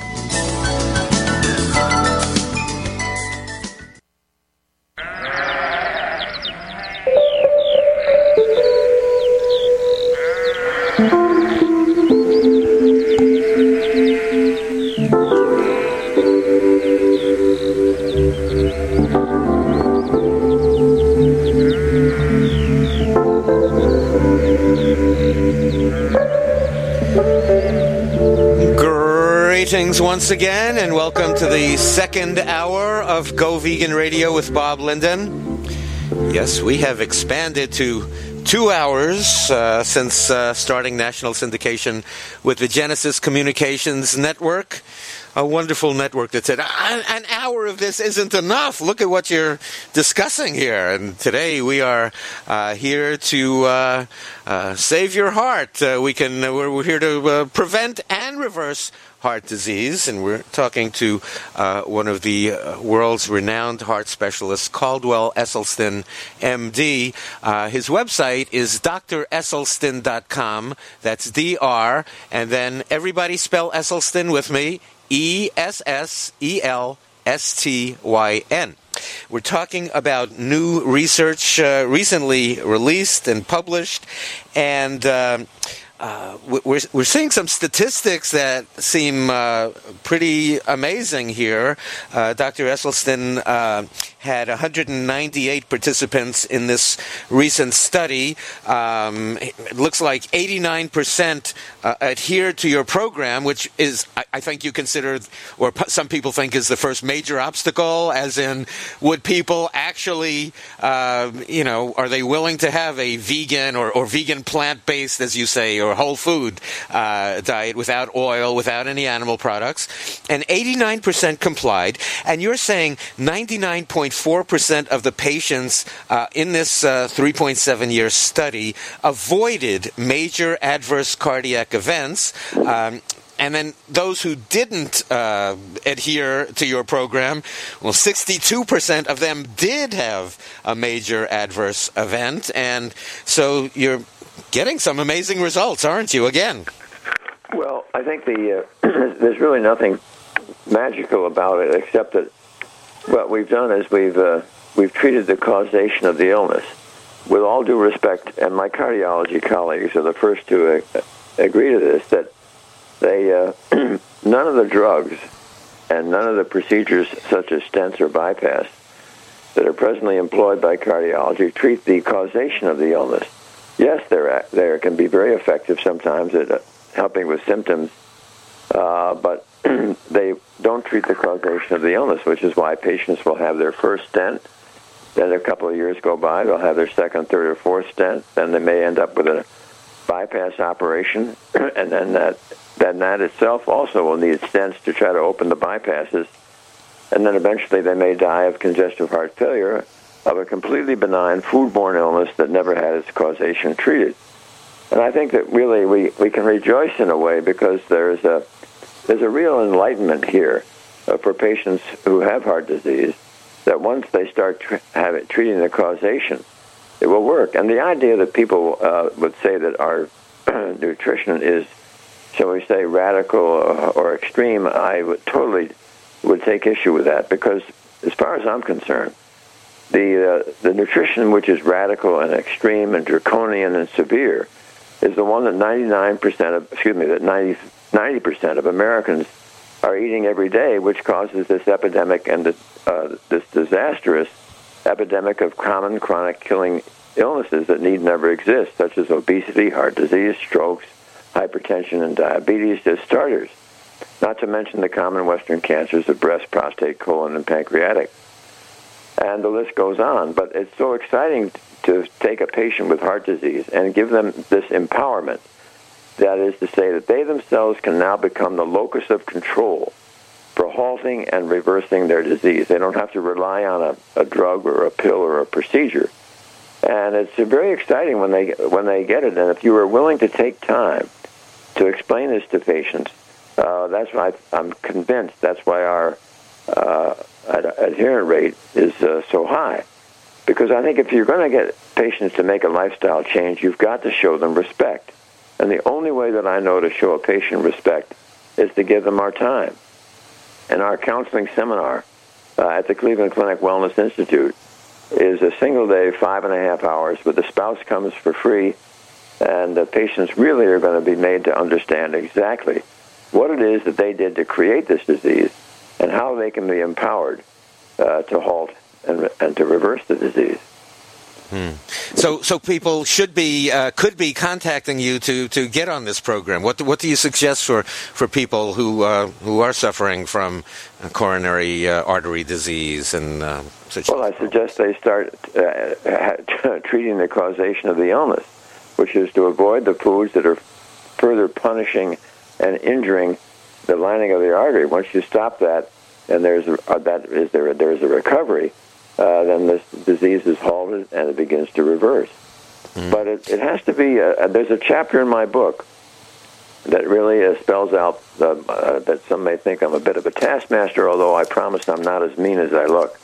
Greetings once again, and welcome to the second hour of Go Vegan Radio with Bob Linden. Yes, we have expanded to two hours uh, since uh, starting national syndication with the Genesis Communications Network, a wonderful network that said, an hour of this isn't enough. Look at what you're discussing here. And today we are uh, here to uh, uh, save your heart. Uh, we can, uh, we're, we're here to uh, prevent and reverse heart disease, and we're talking to uh, one of the uh, world's renowned heart specialists, Caldwell Esselstyn, M D. Uh, his website is D R esselstyn dot com. That's D R, and then everybody spell Esselstyn with me, E S S E L S T Y N. We're talking about new research uh, recently released and published, and uh, Uh, we're we're seeing some statistics that seem uh, pretty amazing here. Uh, Doctor Esselstyn uh, had one hundred ninety-eight participants in this recent study. Um, it looks like eighty-nine percent uh, adhered to your program, which is, I, I think you consider, or p- some people think is the first major obstacle, as in, would people actually, uh, you know, are they willing to have a vegan or, or vegan plant-based, as you say, or whole food uh, diet without oil, without any animal products, and eighty-nine percent complied. And you're saying ninety-nine point four percent of the patients uh, in this uh, three point seven year study avoided major adverse cardiac events. Um, And then those who didn't uh, adhere to your program, well, sixty-two percent of them did have a major adverse event. And so you're getting some amazing results, aren't you, again? Well, I think the uh, there's really nothing magical about it, except that what we've done is we've uh, we've treated the causation of the illness. With all due respect, and my cardiology colleagues are the first to uh, agree to this, that They uh, none of the drugs and none of the procedures, such as stents or bypass, that are presently employed by cardiology treat the causation of the illness. Yes, they're they can be very effective sometimes at uh, helping with symptoms, uh, but they don't treat the causation of the illness, which is why patients will have their first stent. Then a couple of years go by, they'll have their second, third, or fourth stent. Then they may end up with a bypass operation, and then that. Then that itself also will need stents to try to open the bypasses. And then eventually they may die of congestive heart failure, of a completely benign foodborne illness that never had its causation treated. And I think that really we, we can rejoice in a way, because there's a, there's a real enlightenment here uh, for patients who have heart disease, that once they start tr- have it, treating the causation, it will work. And the idea that people uh, would say that our nutrition is, shall we say, radical or extreme, I would totally would take issue with that, because as far as I'm concerned, the uh, the nutrition which is radical and extreme and draconian and severe is the one that ninety-nine percent of, excuse me, that ninety, ninety percent of Americans are eating every day, which causes this epidemic and this, uh, this disastrous epidemic of common chronic killing illnesses that need never exist, such as obesity, heart disease, strokes, hypertension, and diabetes as starters, not to mention the common Western cancers of breast, prostate, colon, and pancreatic. And the list goes on. But it's so exciting to take a patient with heart disease and give them this empowerment. That is to say that they themselves can now become the locus of control for halting and reversing their disease. They don't have to rely on a, a drug or a pill or a procedure. And it's very exciting when they when they get it. And if you are willing to take time to explain this to patients, uh, that's why I'm convinced that's why our uh, adherent rate is uh, so high. Because I think if you're going to get patients to make a lifestyle change, you've got to show them respect. And the only way that I know to show a patient respect is to give them our time. And our counseling seminar uh, at the Cleveland Clinic Wellness Institute is a single day, five and a half hours, where the spouse comes for free, and the patients really are going to be made to understand exactly what it is that they did to create this disease and how they can be empowered uh, to halt and, and to reverse the disease. Hmm. So, so people should be uh, could be contacting you to, to get on this program. What what do you suggest for, for people who uh, who are suffering from coronary uh, artery disease and uh, such? Well, I suggest they start uh, treating the causation of the illness, which is to avoid the foods that are further punishing and injuring the lining of the artery. Once you stop that, and there's a, uh, that is there there is a recovery. Uh, then this disease is halted and it begins to reverse. Mm. But it, it has to be, a, there's a chapter in my book that really uh, spells out uh, uh, that some may think I'm a bit of a taskmaster, although I promise I'm not as mean as I look.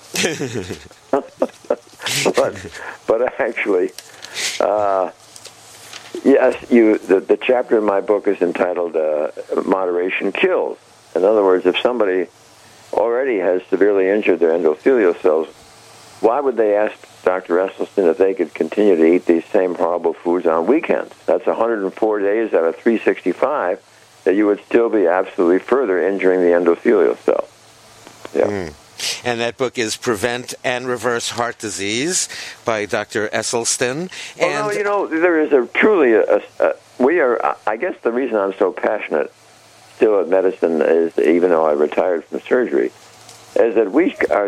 but, but actually, uh, yes, you. The, the chapter in my book is entitled uh, Moderation Kills. In other words, if somebody already has severely injured their endothelial cells, why would they ask Doctor Esselstyn if they could continue to eat these same horrible foods on weekends? That's one hundred four days out of three hundred sixty-five that you would still be absolutely further injuring the endothelial cell. Yeah. Mm. And that book is Prevent and Reverse Heart Disease by Doctor Esselstyn. Well, and no, you know, there is a truly, a, a, we are, I guess the reason I'm so passionate still at medicine is, even though I retired from surgery, is that we are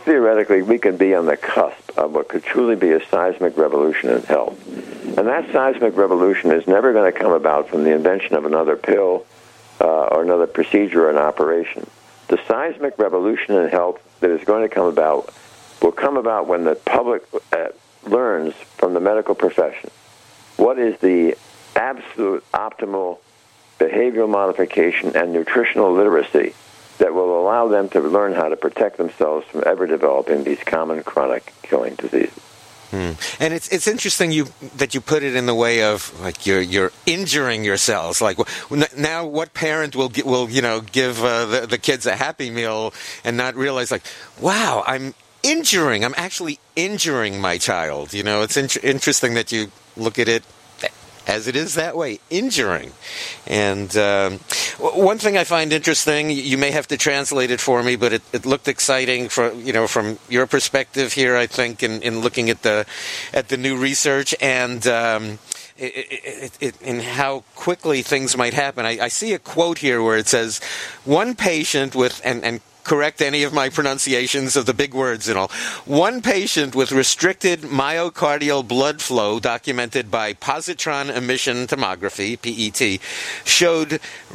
theoretically, we could be on the cusp of what could truly be a seismic revolution in health. And that seismic revolution is never going to come about from the invention of another pill uh, or another procedure or an operation. The seismic revolution in health that is going to come about will come about when the public uh, learns from the medical profession what is the absolute optimal behavioral modification and nutritional literacy that will allow them to learn how to protect themselves from ever developing these common chronic killing diseases. Hmm. And it's it's interesting you that you put it in the way of like you're you're injuring your cells. Like now, what parent will will you know give uh, the the kids a Happy Meal and not realize like, wow, I'm injuring. I'm actually injuring my child. You know, it's in- interesting that you look at it as it is that way, injuring. And um, one thing I find interesting, you may have to translate it for me, but it, it looked exciting for you know from your perspective here. I think in, in looking at the at the new research and um, it, it, it, in how quickly things might happen. I, I see a quote here where it says, "One patient with and and." correct any of my pronunciations of the big words and all. One patient with restricted myocardial blood flow documented by positron emission tomography, P E T, showed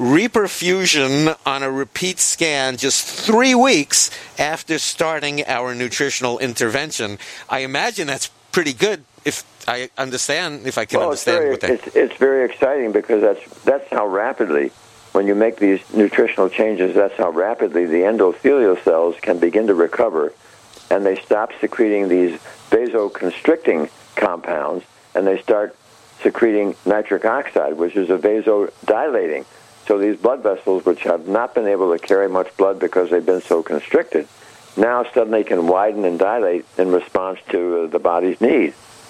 reperfusion on a repeat scan just three weeks after starting our nutritional intervention." I imagine that's pretty good if I understand, if I can well, understand it's very, what that... It's, it's very exciting because that's that's how rapidly, when you make these nutritional changes, that's how rapidly the endothelial cells can begin to recover, and they stop secreting these vasoconstricting compounds, and they start secreting nitric oxide, which is a vasodilating. So these blood vessels, which have not been able to carry much blood because they've been so constricted, now suddenly can widen and dilate in response to uh, the body's need.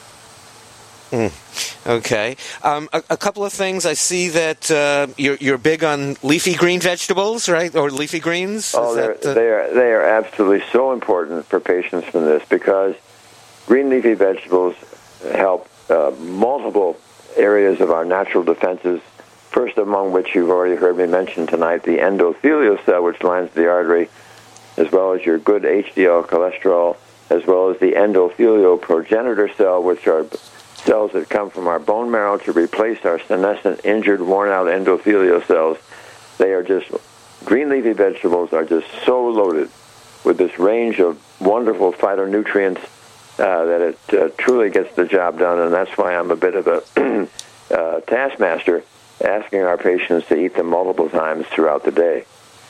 Mm. Okay. Um, a, a couple of things. I see that uh, you're, you're big on leafy green vegetables, right? Or leafy greens? Oh, Is they're, that, uh... they are they are absolutely so important for patients from this because green leafy vegetables help uh, multiple areas of our natural defenses, first among which you've already heard me mention tonight, the endothelial cell, which lines the artery, as well as your good H D L cholesterol, as well as the endothelial progenitor cell, which are cells that come from our bone marrow to replace our senescent, injured, worn-out endothelial cells. They are just, green leafy vegetables are just so loaded with this range of wonderful phytonutrients uh, that it uh, truly gets the job done, and that's why I'm a bit of a uh, taskmaster, asking our patients to eat them multiple times throughout the day.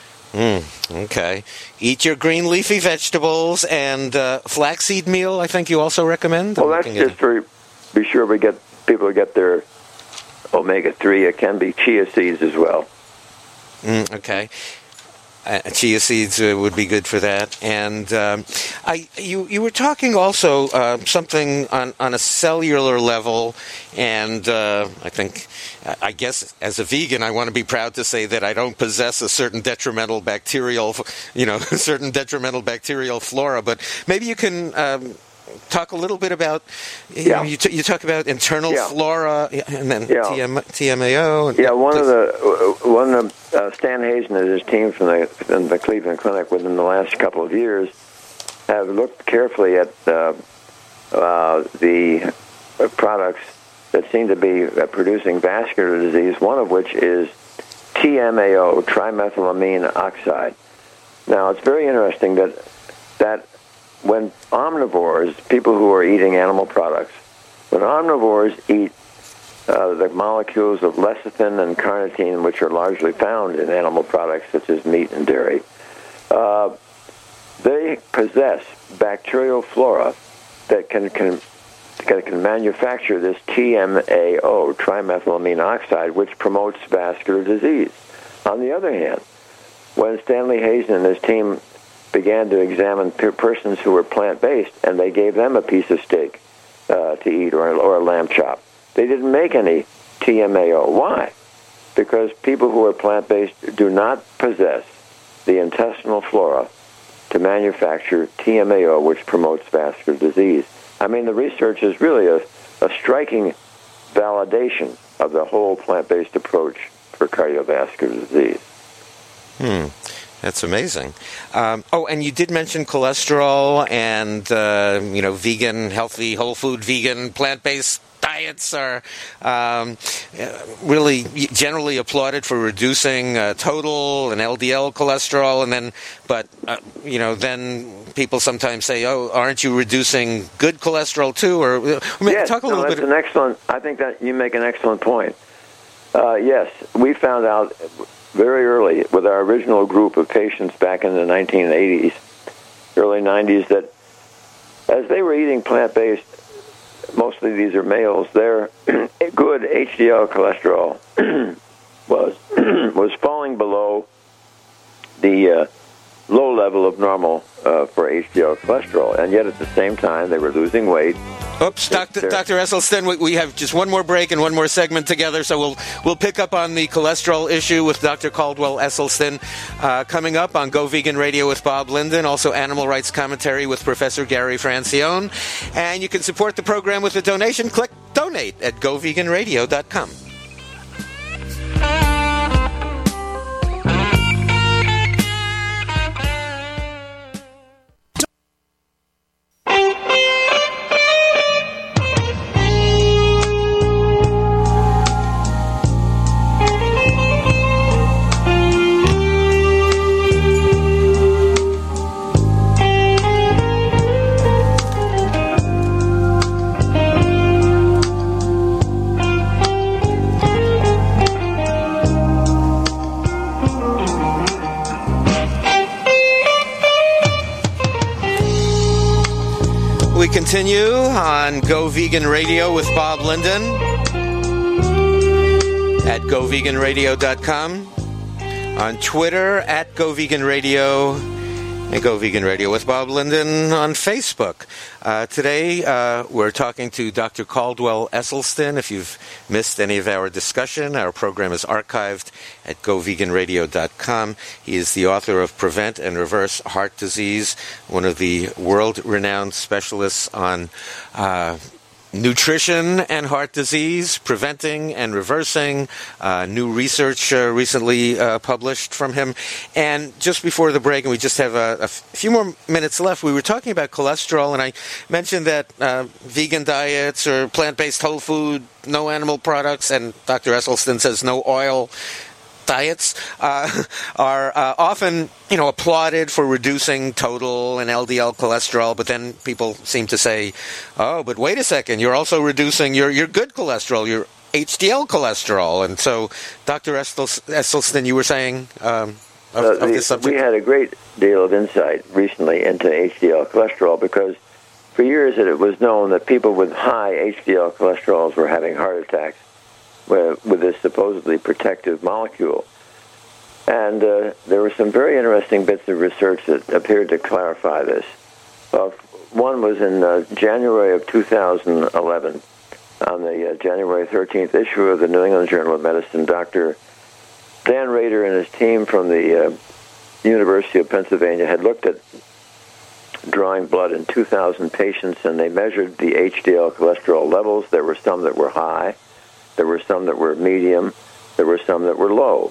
Mm, okay. Eat your green leafy vegetables and uh, flaxseed meal, I think you also recommend? Well, that's just for... Be sure we get people to get their omega three. It can be chia seeds as well. Mm, okay. Uh, chia seeds uh, would be good for that. And um, I, you, you were talking also uh, something on, on a cellular level, and uh, I think, I guess as a vegan, I want to be proud to say that I don't possess a certain detrimental bacterial, you know, certain detrimental bacterial flora. But maybe you can. Um, Talk a little bit about, you, yeah. know, you, t- you talk about internal yeah. flora and then yeah. T M- T M A O. And yeah, one of the, one of uh, Stan Hazen and his team from the, from the Cleveland Clinic within the last couple of years have looked carefully at uh, uh, the products that seem to be uh, producing vascular disease, one of which is T M A O, trimethylamine oxide. Now, it's very interesting that that when omnivores, people who are eating animal products, when omnivores eat uh, the molecules of lecithin and carnitine, which are largely found in animal products such as meat and dairy, uh, they possess bacterial flora that can, can, can, can manufacture this T M A O, trimethylamine oxide, which promotes vascular disease. On the other hand, when Stanley Hazen and his team began to examine per- persons who were plant-based, and they gave them a piece of steak uh, to eat or, or a lamb chop, they didn't make any T M A O. Why? Because people who are plant-based do not possess the intestinal flora to manufacture T M A O, which promotes vascular disease. I mean, the research is really a, a striking validation of the whole plant-based approach for cardiovascular disease. Hmm. That's amazing. Um, oh, and you did mention cholesterol and, uh, you know, vegan, healthy, whole food, vegan, plant-based diets are um, really generally applauded for reducing uh, total and L D L cholesterol, and then, but uh, you know, then people sometimes say, "Oh, aren't you reducing good cholesterol too?" Or I mean, yes, talk a little no, that's bit. an excellent. I think that you make an excellent point. Uh, yes, we found out very early with our original group of patients back in the nineteen eighties, early nineties, that as they were eating plant-based, mostly these are males, their good H D L cholesterol was was falling below the uh, low level of normal uh, for H D L cholesterol, and yet at the same time they were losing weight. Oops, Doctor Doctor Esselstyn, we, we have just one more break and one more segment together, so we'll we'll pick up on the cholesterol issue with Doctor Caldwell Esselstyn uh, coming up on Go Vegan Radio with Bob Linden, also Animal Rights Commentary with Professor Gary Francione. And you can support the program with a donation. Click Donate at go vegan radio dot com. Continue on Go Vegan Radio with Bob Linden at go vegan radio dot com, on Twitter at Go Vegan Radio, and Go Vegan Radio with Bob Linden on Facebook. Uh, today, uh, we're talking to Doctor Caldwell Esselstyn. If you've missed any of our discussion, our program is archived at go vegan radio dot com. He is the author of Prevent and Reverse Heart Disease, one of the world-renowned specialists on uh, nutrition and heart disease, preventing and reversing. Uh, new research uh, recently uh, published from him. And just before the break, and we just have a, a few more minutes left, we were talking about cholesterol, and I mentioned that uh, vegan diets or plant-based whole food, no animal products, and Doctor Esselstyn says no oil diets uh, are uh, often, you know, applauded for reducing total and L D L cholesterol, but then people seem to say, oh, but wait a second, you're also reducing your, your good cholesterol, your H D L cholesterol. And so, Doctor Esselstyn, you were saying um, of, uh, of the, this subject? We had a great deal of insight recently into H D L cholesterol because for years it was known that people with high H D L cholesterols were having heart attacks with, with this supposedly protective molecule. And uh, there were some very interesting bits of research that appeared to clarify this. Uh, one was in uh, January of two thousand eleven, on the uh, January thirteenth issue of the New England Journal of Medicine. Doctor Dan Rader and his team from the uh, University of Pennsylvania had looked at drawing blood in two thousand patients, and they measured the H D L cholesterol levels. There were some that were high. There were some that were medium. There were some that were low.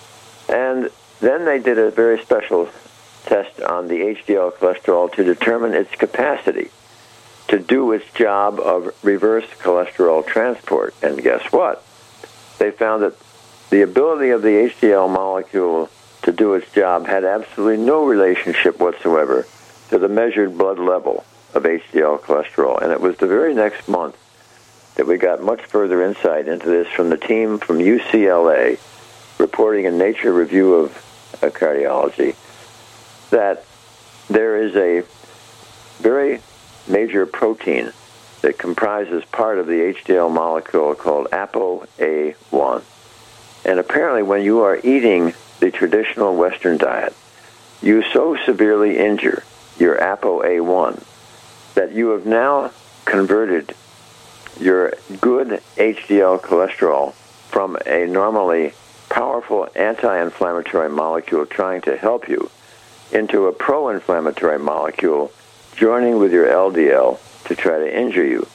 And then they did a very special test on the H D L cholesterol to determine its capacity to do its job of reverse cholesterol transport. And guess what? They found that the ability of the H D L molecule to do its job had absolutely no relationship whatsoever to the measured blood level of H D L cholesterol. And it was the very next month that we got much further insight into this from the team from U C L A, reporting in Nature Review of uh, Cardiology, that there is a very major protein that comprises part of the H D L molecule called A P O A one. And apparently when you are eating the traditional Western diet, you so severely injure your A P O A one that you have now converted your good H D L cholesterol from a normally powerful anti-inflammatory molecule trying to help you into a pro-inflammatory molecule joining with your L D L to try to injure you.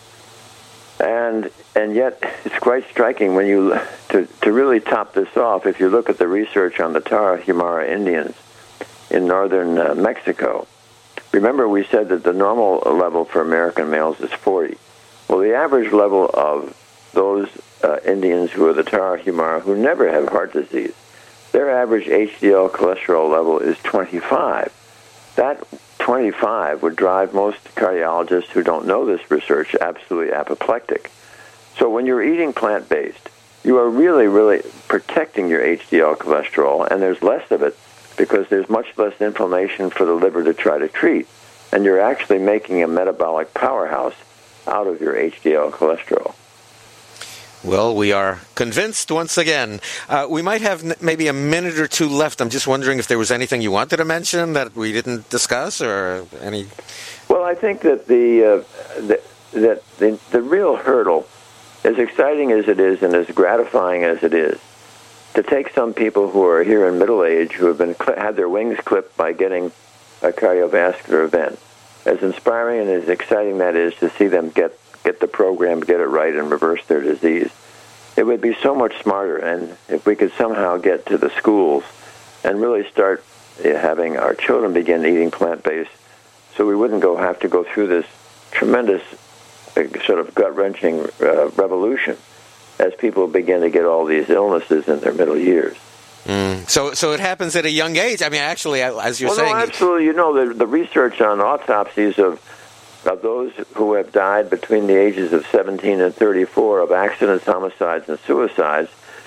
And and yet it's quite striking when you, to, to really top this off, if you look at the research on the Tarahumara Indians, in northern uh, Mexico. Remember, we said that the normal level for American males is forty. Well, the average level of those uh, Indians who are the Tarahumara who never have heart disease, their average H D L cholesterol level is twenty-five. That twenty-five would drive most cardiologists who don't know this research absolutely apoplectic. So when you're eating plant-based, you are really, really protecting your H D L cholesterol, and there's less of it because there's much less inflammation for the liver to try to treat, and you're actually making a metabolic powerhouse out of your H D L cholesterol. Well, we are convinced once again. Uh, we might have n- maybe a minute or two left. I'm just wondering if there was anything you wanted to mention that we didn't discuss, or any... Well, I think that the, uh, the, that the, the real hurdle, as exciting as it is and as gratifying as it is, to take some people who are here in middle age who have been cl- had their wings clipped by getting a cardiovascular event, as inspiring and as exciting that is to see them get get the program, get it right, and reverse their disease. It would be so much smarter, and if we could somehow get to the schools and really start having our children begin eating plant-based, so we wouldn't go have to go through this tremendous uh, sort of gut-wrenching uh, revolution as people begin to get all these illnesses in their middle years. Mm. So so it happens at a young age. I mean, actually, as you're well, saying... No, absolutely. You know, the, the research on autopsies of of those who have died between the ages of seventeen and thirty-four of accidents, homicides, and suicides,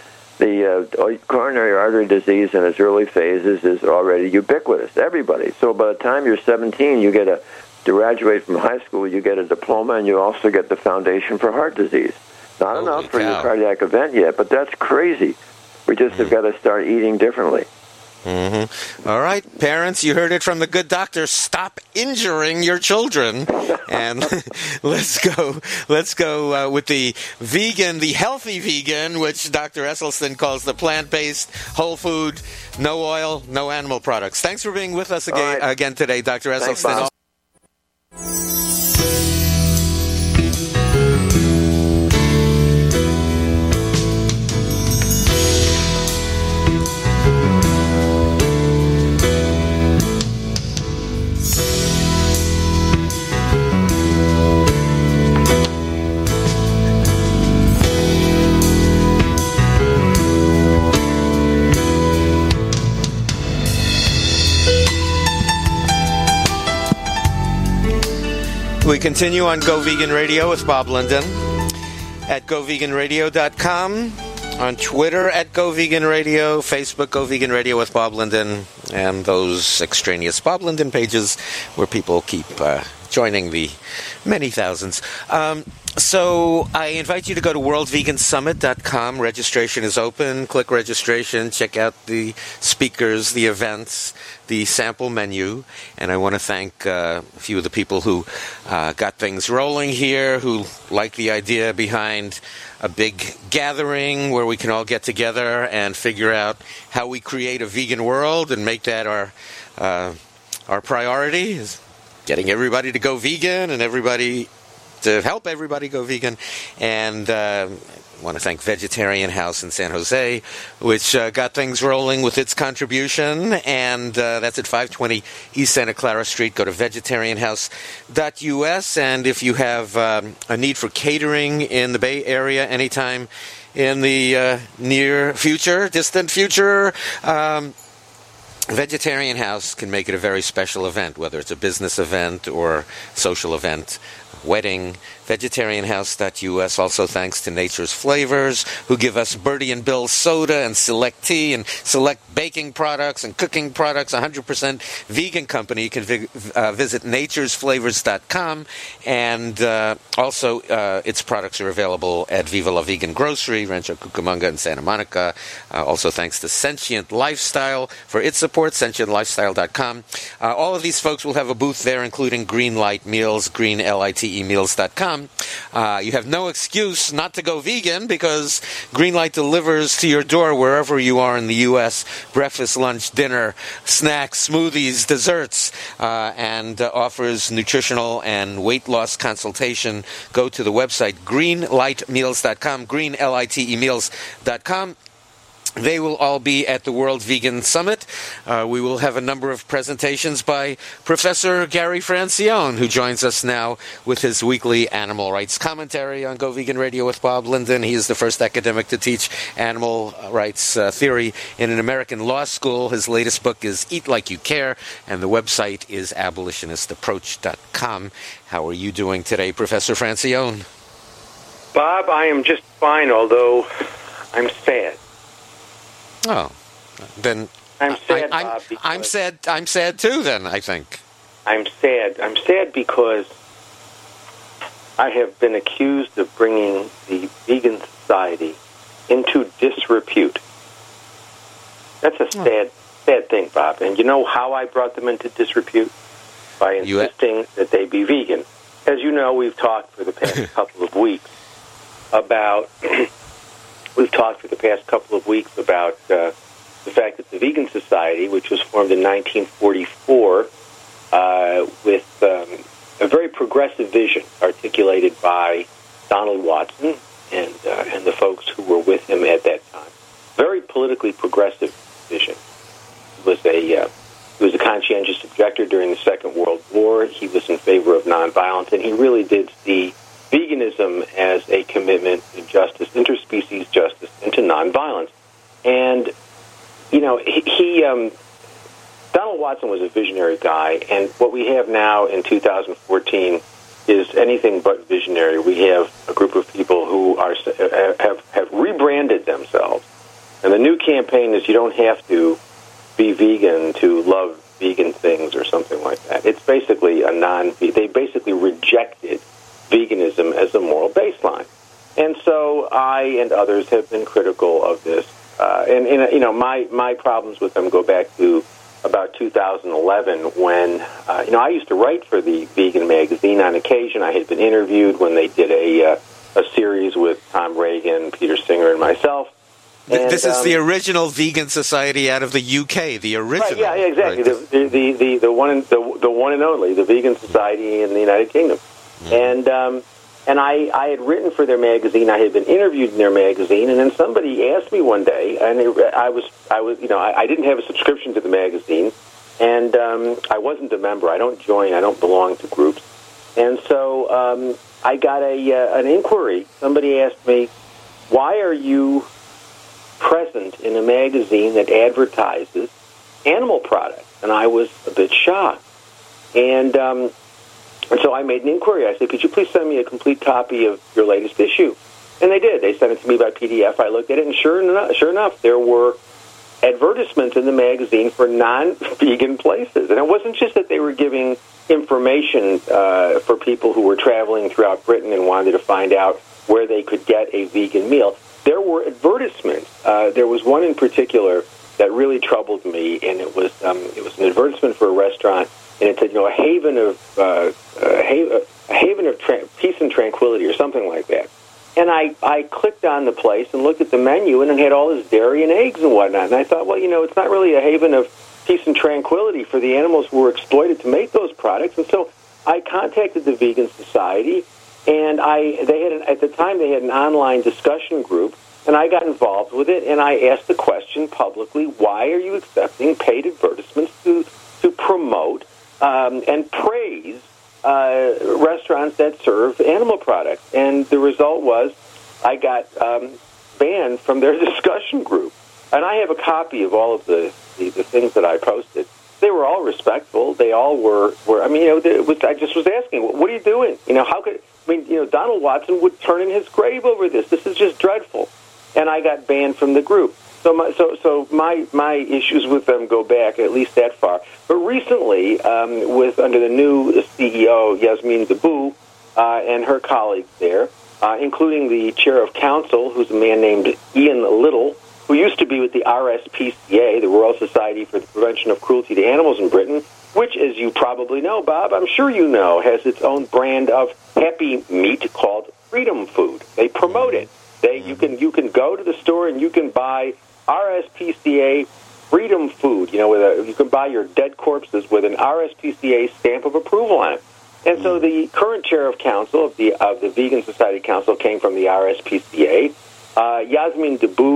the uh, coronary artery disease in its early phases is already ubiquitous. Everybody. So by the time you're seventeen, you get a to graduate from high school, you get a diploma, and you also get the foundation for heart disease. Not Holy enough for cow. your cardiac event yet, but that's crazy. We just mm. have got to start eating differently. Mm-hmm. All right, parents, you heard it from the good doctor. Stop injuring your children, and let's go. Let's go uh, with the vegan, the healthy vegan, which Doctor Esselstyn calls the plant-based, whole food, no oil, no animal products. Thanks for being with us again, right. again today, Doctor Esselstyn. Thanks, We continue on Go Vegan Radio with Bob Linden at go vegan radio dot com, on Twitter at Go Vegan Radio, Facebook Go Vegan Radio with Bob Linden, and those extraneous Bob Linden pages where people keep uh, joining the many thousands. Um, so I invite you to go to world vegan summit dot com. Registration is open. Click registration. Check out the speakers, the events, the sample menu. And I want to thank uh, a few of the people who uh, got things rolling here, who like the idea behind a big gathering where we can all get together and figure out how we create a vegan world and make that our uh, our priority, is getting everybody to go vegan and everybody to help everybody go vegan. And uh, I want to thank Vegetarian House in San Jose, which uh, got things rolling with its contribution. And uh, that's at five twenty East Santa Clara Street. Go to vegetarian house dot U S. And if you have um, a need for catering in the Bay Area anytime in the uh, near future, distant future, um, Vegetarian House can make it a very special event, whether it's a business event or social event, wedding. vegetarian house dot U S. Also thanks to Nature's Flavors, who give us Bertie and Bill's soda and select tea and select baking products and cooking products. one hundred percent vegan company. You can vi- uh, visit natures flavors dot com. And uh, also uh, its products are available at Viva La Vegan Grocery, Rancho Cucamonga in Santa Monica. Uh, also thanks to Sentient Lifestyle for its support, sentient lifestyle dot com. Uh, all of these folks will have a booth there, including Green Light Meals, green lite meals dot com. Uh, you have no excuse not to go vegan, because Greenlight delivers to your door wherever you are in the U S breakfast, lunch, dinner, snacks, smoothies, desserts, uh, and uh, offers nutritional and weight loss consultation. Go to the website green light meals dot com, green lite meals dot com. They will all be at the World Vegan Summit. Uh, we will have a number of presentations by Professor Gary Francione, who joins us now with his weekly animal rights commentary on Go Vegan Radio with Bob Linden. He is the first academic to teach animal rights uh, theory in an American law school. His latest book is Eat Like You Care, and the website is abolitionist approach dot com. How are you doing today, Professor Francione? Bob, I am just fine, although I'm sad. Oh, then I'm sad, I, I'm, Bob. I'm sad. I'm sad too. Then I think I'm sad. I'm sad because I have been accused of bringing the vegan society into disrepute. That's a sad, oh. sad thing, Bob. And you know how I brought them into disrepute? By insisting ha- that they be vegan. As you know, we've talked for the past couple of weeks about. We've talked for the past couple of weeks about uh, the fact that the Vegan Society, which was formed in nineteen forty-four uh, with um, a very progressive vision articulated by Donald Watson and uh, and the folks who were with him at that time, very politically progressive vision. He was a uh, he was a conscientious objector during the Second World War. He was in favor of nonviolence, and he really did see veganism as a commitment to justice, interspecies justice, and to nonviolence. And, you know, he, he um, Donald Watson was a visionary guy, and what we have now in two thousand fourteen is anything but visionary. We have a group of people who are have, have rebranded themselves. And the new campaign is you don't have to be vegan to love vegan things or something like that. It's basically a non, they basically rejected veganism as a moral baseline. And so I and others have been critical of this. Uh, and, and, you know, my, my problems with them go back to about two thousand eleven when, uh, you know, I used to write for the Vegan magazine on occasion. I had been interviewed when they did a, uh, a series with Tom Reagan, Peter Singer, and myself. And, this is um, the original Vegan Society out of the U K, the original. Right, yeah, exactly. Right. The, the, the, the, one and, the, the one and only, the Vegan Society in the United Kingdom. And um, and I, I had written for their magazine. I had been interviewed in their magazine, and then somebody asked me one day, and it, I was I was you know I, I didn't have a subscription to the magazine, and um, I wasn't a member. I don't join. I don't belong to groups, and so um, I got a uh, an inquiry. Somebody asked me, "Why are you present in a magazine that advertises animal products?" And I was a bit shocked, and. Um, And so I made an inquiry. I said, could you please send me a complete copy of your latest issue? And they did. They sent it to me by P D F. I looked at it, and sure enough, sure enough there were advertisements in the magazine for non-vegan places. And it wasn't just that they were giving information uh, for people who were traveling throughout Britain and wanted to find out where they could get a vegan meal. There were advertisements. Uh, there was one in particular that really troubled me, and it was um, it was an advertisement for a restaurant. And it said, you know, a haven of uh, a, ha- a haven of tra- peace and tranquility, or something like that. And I, I clicked on the place and looked at the menu, and it had all this dairy and eggs and whatnot. And I thought, well, you know, it's not really a haven of peace and tranquility for the animals who were exploited to make those products. And so I contacted the Vegan Society, and I they had an, at the time they had an online discussion group, and I got involved with it. And I asked the question publicly: why are you accepting paid advertisements to to promote Um, and praise uh, restaurants that serve animal products? And the result was I got um, banned from their discussion group. And I have a copy of all of the, the, the things that I posted. They were all respectful. They all were, were I mean, you know, it was, I just was asking, what are you doing? You know, how could, I mean, you know, Donald Watson would turn in his grave over this. This is just dreadful. And I got banned from the group. So my so so my my issues with them go back at least that far. But recently, um, with under the new C E O Yasmin Daboo uh, and her colleagues there, uh, including the chair of council, who's a man named Ian Little, who used to be with the R S P C A, the Royal Society for the Prevention of Cruelty to Animals in Britain, which, as you probably know, Bob, I'm sure you know, has its own brand of happy meat called Freedom Food. They promote it. They you can you can go to the store and you can buy R S P C A Freedom Food. You know, with a, you can buy your dead corpses with an R S P C A stamp of approval on it. And so the current chair of council of the of the Vegan Society Council came from the R S P C A. Uh, Yasmin Daboo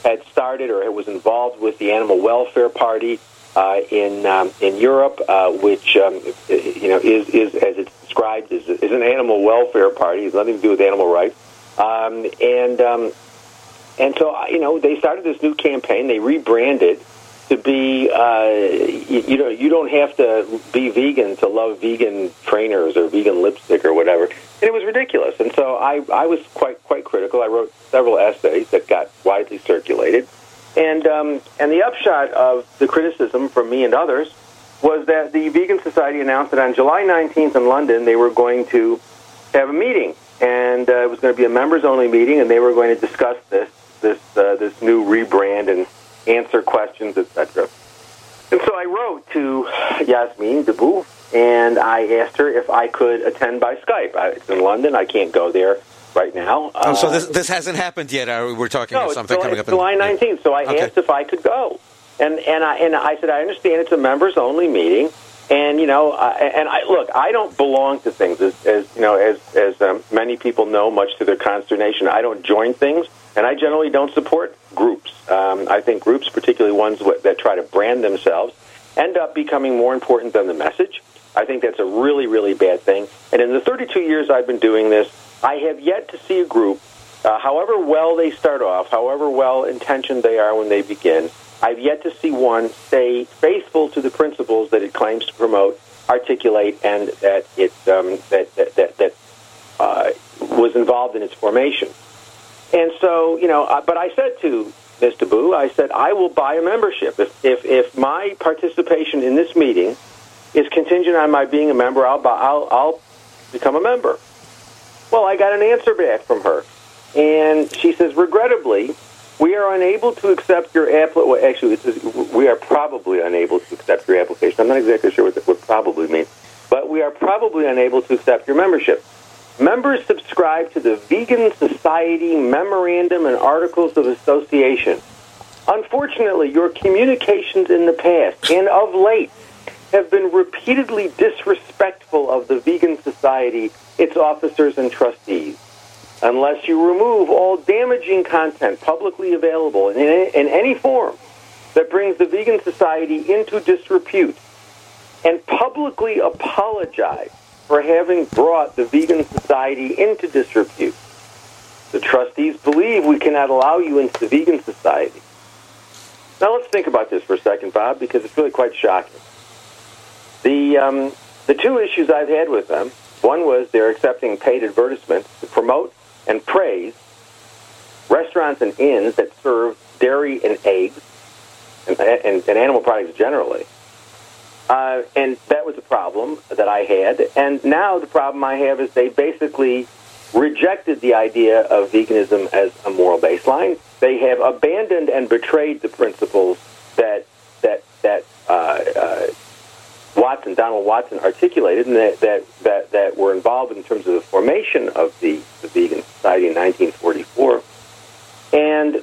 had started or was involved with the Animal Welfare Party uh, in um, in Europe, uh, which um, you know is, is as it's described is, is an animal welfare party. It has nothing to do with animal rights, um, and um, and so you know they started this new campaign. They rebranded to be uh, you, you know you don't have to be vegan to love vegan trainers or vegan lipstick or whatever. And it was ridiculous. And so I, I was quite quite critical. I wrote several essays that got widely circulated. And um, and the upshot of the criticism from me and others was that the Vegan Society announced that on July nineteenth in London they were going to have a meeting. And uh, it was going to be a members-only meeting, and they were going to discuss this this uh, this new rebrand and answer questions, et cetera. And so I wrote to Yasmin Deboo, and I asked her if I could attend by Skype. I, it's in London. I can't go there right now. Oh, so uh, this this hasn't happened yet. Uh, we're talking no, about something it's coming July, up. It's July in, nineteenth. So I okay. asked if I could go, and and I and I said I understand it's a members-only meeting, and you know, I, and I look, I don't belong to things as, as you know, as as um, many people know, much to their consternation. I don't join things, and I generally don't support groups. Um, I think groups, particularly ones that try to brand themselves, end up becoming more important than the message. I think that's a really, really bad thing. And in the thirty-two years I've been doing this, I have yet to see a group, uh, however well they start off, however well-intentioned they are when they begin, I've yet to see one stay faithful to the principles that it claims to promote, articulate, and that it um, that that that, that uh, was involved in its formation. And so, you know, uh, but I said to Miz Deboo, I said, I will buy a membership. If, if if my participation in this meeting is contingent on my being a member, I'll buy, I'll, I'll become a member. Well, I got an answer back from her, and she says, regrettably, we are unable to accept your application. Well, actually, it says we are probably unable to accept your application. I'm not exactly sure what that would probably mean, but we are probably unable to accept your membership. Members subscribe to the Vegan Society Memorandum and Articles of Association. Unfortunately, your communications in the past and of late have been repeatedly disrespectful of the Vegan Society, its officers and trustees. Unless you remove all damaging content publicly available in any, in any form that brings the Vegan Society into disrepute, and publicly apologize for having brought the Vegan Society into disrepute. The trustees believe we cannot allow you into the Vegan Society. Now let's think about this for a second, Bob, because it's really quite shocking. The um, the two issues I've had with them, one was they're accepting paid advertisements to promote and praise restaurants and inns that serve dairy and eggs and, and, and animal products generally. Uh, and that was a problem that I had. And now the problem I have is they basically rejected the idea of veganism as a moral baseline. They have abandoned and betrayed the principles that that that uh, uh, Watson, Donald Watson, articulated, and that, that that that were involved in terms of the formation of the, the Vegan Society in nineteen forty-four. And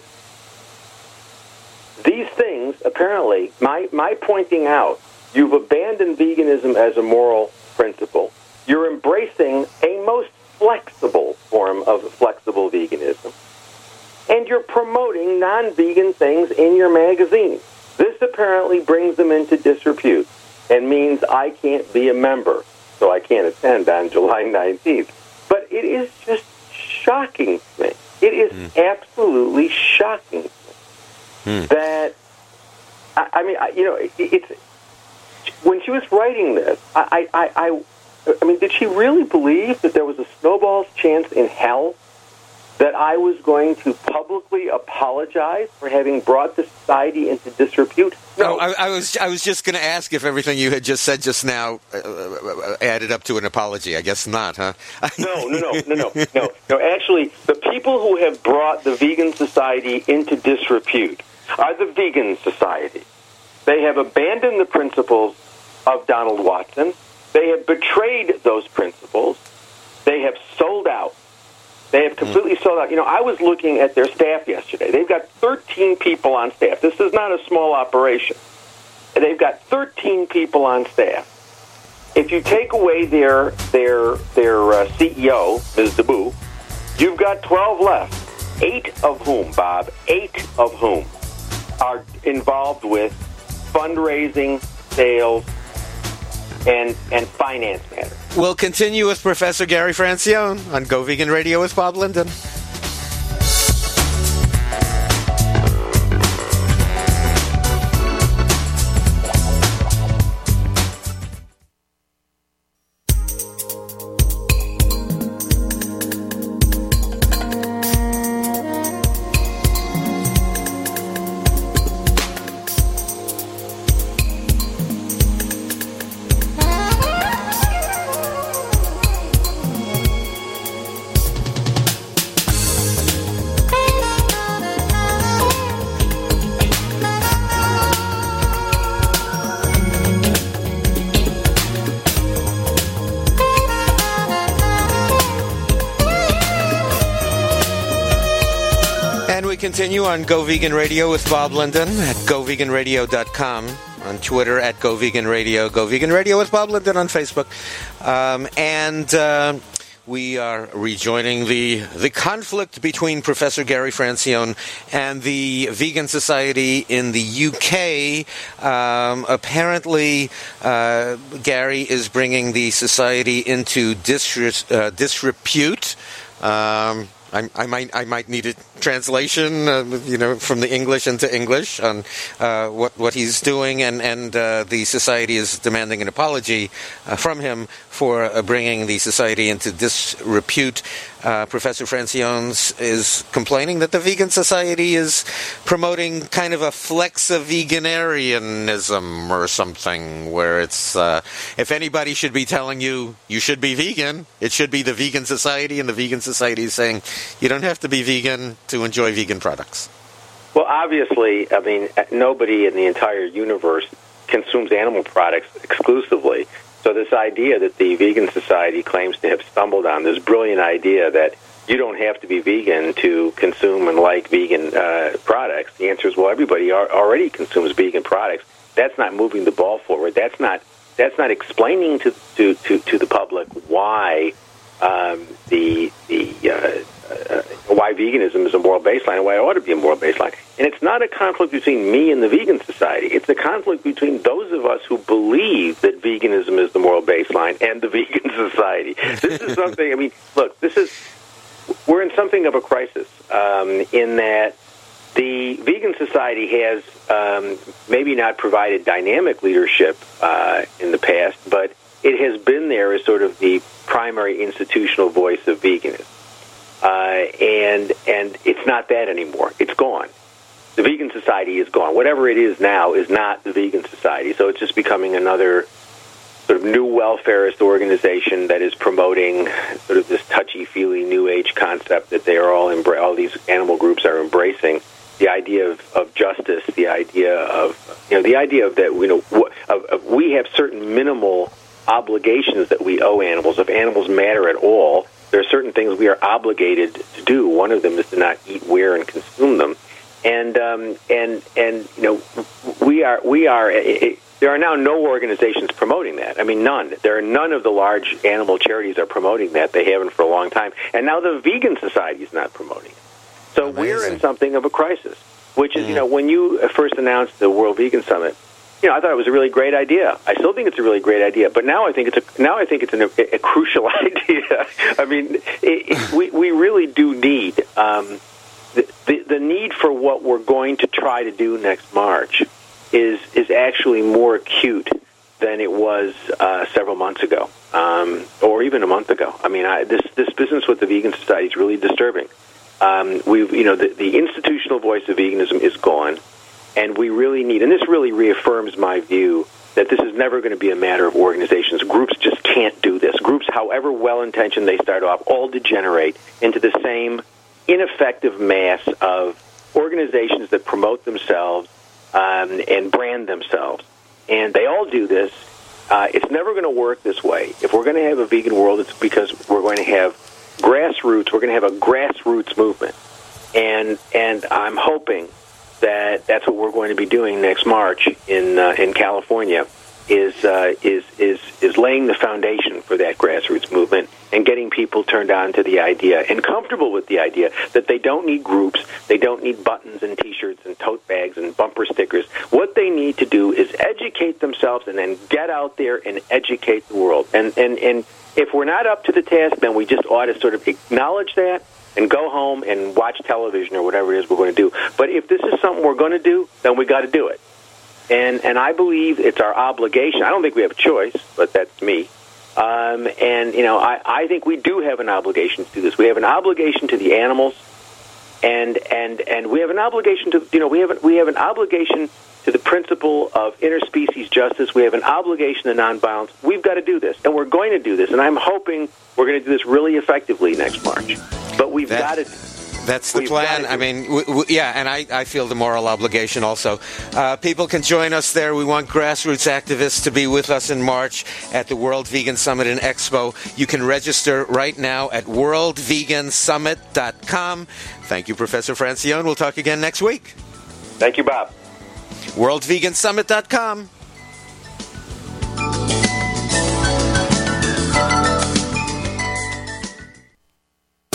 these things, apparently, my my pointing out, you've abandoned veganism as a moral principle. You're embracing a most flexible form of flexible veganism. And you're promoting non-vegan things in your magazine. This apparently brings them into disrepute and means I can't be a member, so I can't attend on July nineteenth. But it is just shocking to me. It is mm. absolutely shocking to me mm. that, I, I mean, I, you know, it, it's, when she was writing this, I, I, I, I mean, did she really believe that there was a snowball's chance in hell that I was going to publicly apologize for having brought the society into disrepute? No, oh, I, I was I was just going to ask if everything you had just said just now uh, added up to an apology. I guess not, huh? no, no, no, no, no, no, no. Actually, the people who have brought the Vegan Society into disrepute are the Vegan Society. They have abandoned the principles of Donald Watson. They have betrayed those principles. They have sold out. They have completely sold out. You know, I was looking at their staff yesterday. They've got thirteen people on staff. This is not a small operation. They've got thirteen people on staff. If you take away their their their uh, C E O, Miz Deboo, you've got twelve left. eight of whom, Bob, eight of whom are involved with fundraising, sales, and and finance matters. We'll continue with Professor Gary Francione on Go Vegan Radio with Bob Linden. Continue on Go Vegan Radio with Bob Linden at go vegan radio dot com, on Twitter at Go Vegan Radio, Go Vegan Radio with Bob Linden on Facebook. Um, and uh, we are rejoining the the conflict between Professor Gary Francione and the Vegan Society in the U K. Um, apparently, uh, Gary is bringing the society into disre- uh, disrepute. Um I, I might I might need a translation, uh, you know, from the English into English on uh, what what he's doing, and and uh, the society is demanding an apology uh, from him for uh, bringing the society into disrepute. Uh, Professor Francione is complaining that the Vegan Society is promoting kind of a flex-a-veganarianism or something, where it's, uh, if anybody should be telling you you should be vegan, it should be the Vegan Society, and the Vegan Society is saying you don't have to be vegan to enjoy vegan products. Well, obviously, I mean, nobody in the entire universe consumes animal products exclusively. So this idea that the Vegan Society claims to have stumbled on, this brilliant idea that you don't have to be vegan to consume and like vegan uh, products, the answer is, well, everybody are, already consumes vegan products. That's not moving the ball forward. That's not that's not explaining to to, to, to the public why um, the the uh, uh, why veganism is a moral baseline and why it ought to be a moral baseline. And it's not a conflict between me and the Vegan Society. It's a conflict between those of us who believe that veganism is the moral baseline and the Vegan Society. This is something, I mean, look, this is, we're in something of a crisis um, in that the Vegan Society has um, maybe not provided dynamic leadership uh, in the past, but it has been there as sort of the primary institutional voice of veganism. Uh, and and it's not that anymore. It's gone. The Vegan Society is gone. Whatever it is now is not the Vegan Society. So it's just becoming another sort of new welfarist organization that is promoting sort of this touchy-feely New Age concept that they are all embra- all these animal groups are embracing. The idea of, of justice, the idea of you know the idea of that you know of, of we have certain minimal obligations that we owe animals. If animals matter at all, there are certain things we are obligated to do. One of them is to not eat, wear, and consume them. And um, and and you know we are we are. It, it, there are now no organizations promoting that. I mean, none. There are none of the large animal charities are promoting that. They haven't for a long time. And now the Vegan Society is not promoting it. So Amazing. We're in something of a crisis. Which is, mm. you know, when you first announced the World Vegan Summit, you know, I thought it was a really great idea. I still think it's a really great idea, but now I think it's a now I think it's an, a, a crucial idea. I mean, it, it, we we really do need um, the, the the need for what we're going to try to do next March is is actually more acute than it was uh, several months ago, um, or even a month ago. I mean, I, this this business with the Vegan Society is really disturbing. Um, we've you know the, the institutional voice of veganism is gone. And we really need, and this really reaffirms my view that this is never going to be a matter of organizations. Groups just can't do this. Groups, however well-intentioned they start off, all degenerate into the same ineffective mass of organizations that promote themselves um, and brand themselves. And they all do this. Uh, it's never going to work this way. If we're going to have a vegan world, it's because we're going to have grassroots. We're going to have a grassroots movement. And and I'm hoping that that's what we're going to be doing next March in uh, in California, is uh, is is is laying the foundation for that grassroots movement and getting people turned on to the idea and comfortable with the idea that they don't need groups, they don't need buttons and T-shirts and tote bags and bumper stickers. What they need to do is educate themselves and then get out there and educate the world. And and and if we're not up to the task, then we just ought to sort of acknowledge that and go home and watch television or whatever it is we're going to do. But if this is something we're going to do, then we got to do it. And and I believe it's our obligation. I don't think we have a choice, but that's me. Um, and, you know, I, I think we do have an obligation to do this. We have an obligation to the animals, and and, and we have an obligation to, you know, we have, a, we have an obligation to the principle of interspecies justice. We have an obligation to nonviolence. We've got to do this, and we're going to do this. And I'm hoping we're going to do this really effectively next March. But we've that, got to... That's the we've plan. I mean, w- w- yeah, and I, I feel the moral obligation also. Uh, people can join us there. We want grassroots activists to be with us in March at the World Vegan Summit and Expo. You can register right now at world vegan summit dot com. Thank you, Professor Francione. We'll talk again next week. Thank you, Bob. world vegan summit dot com.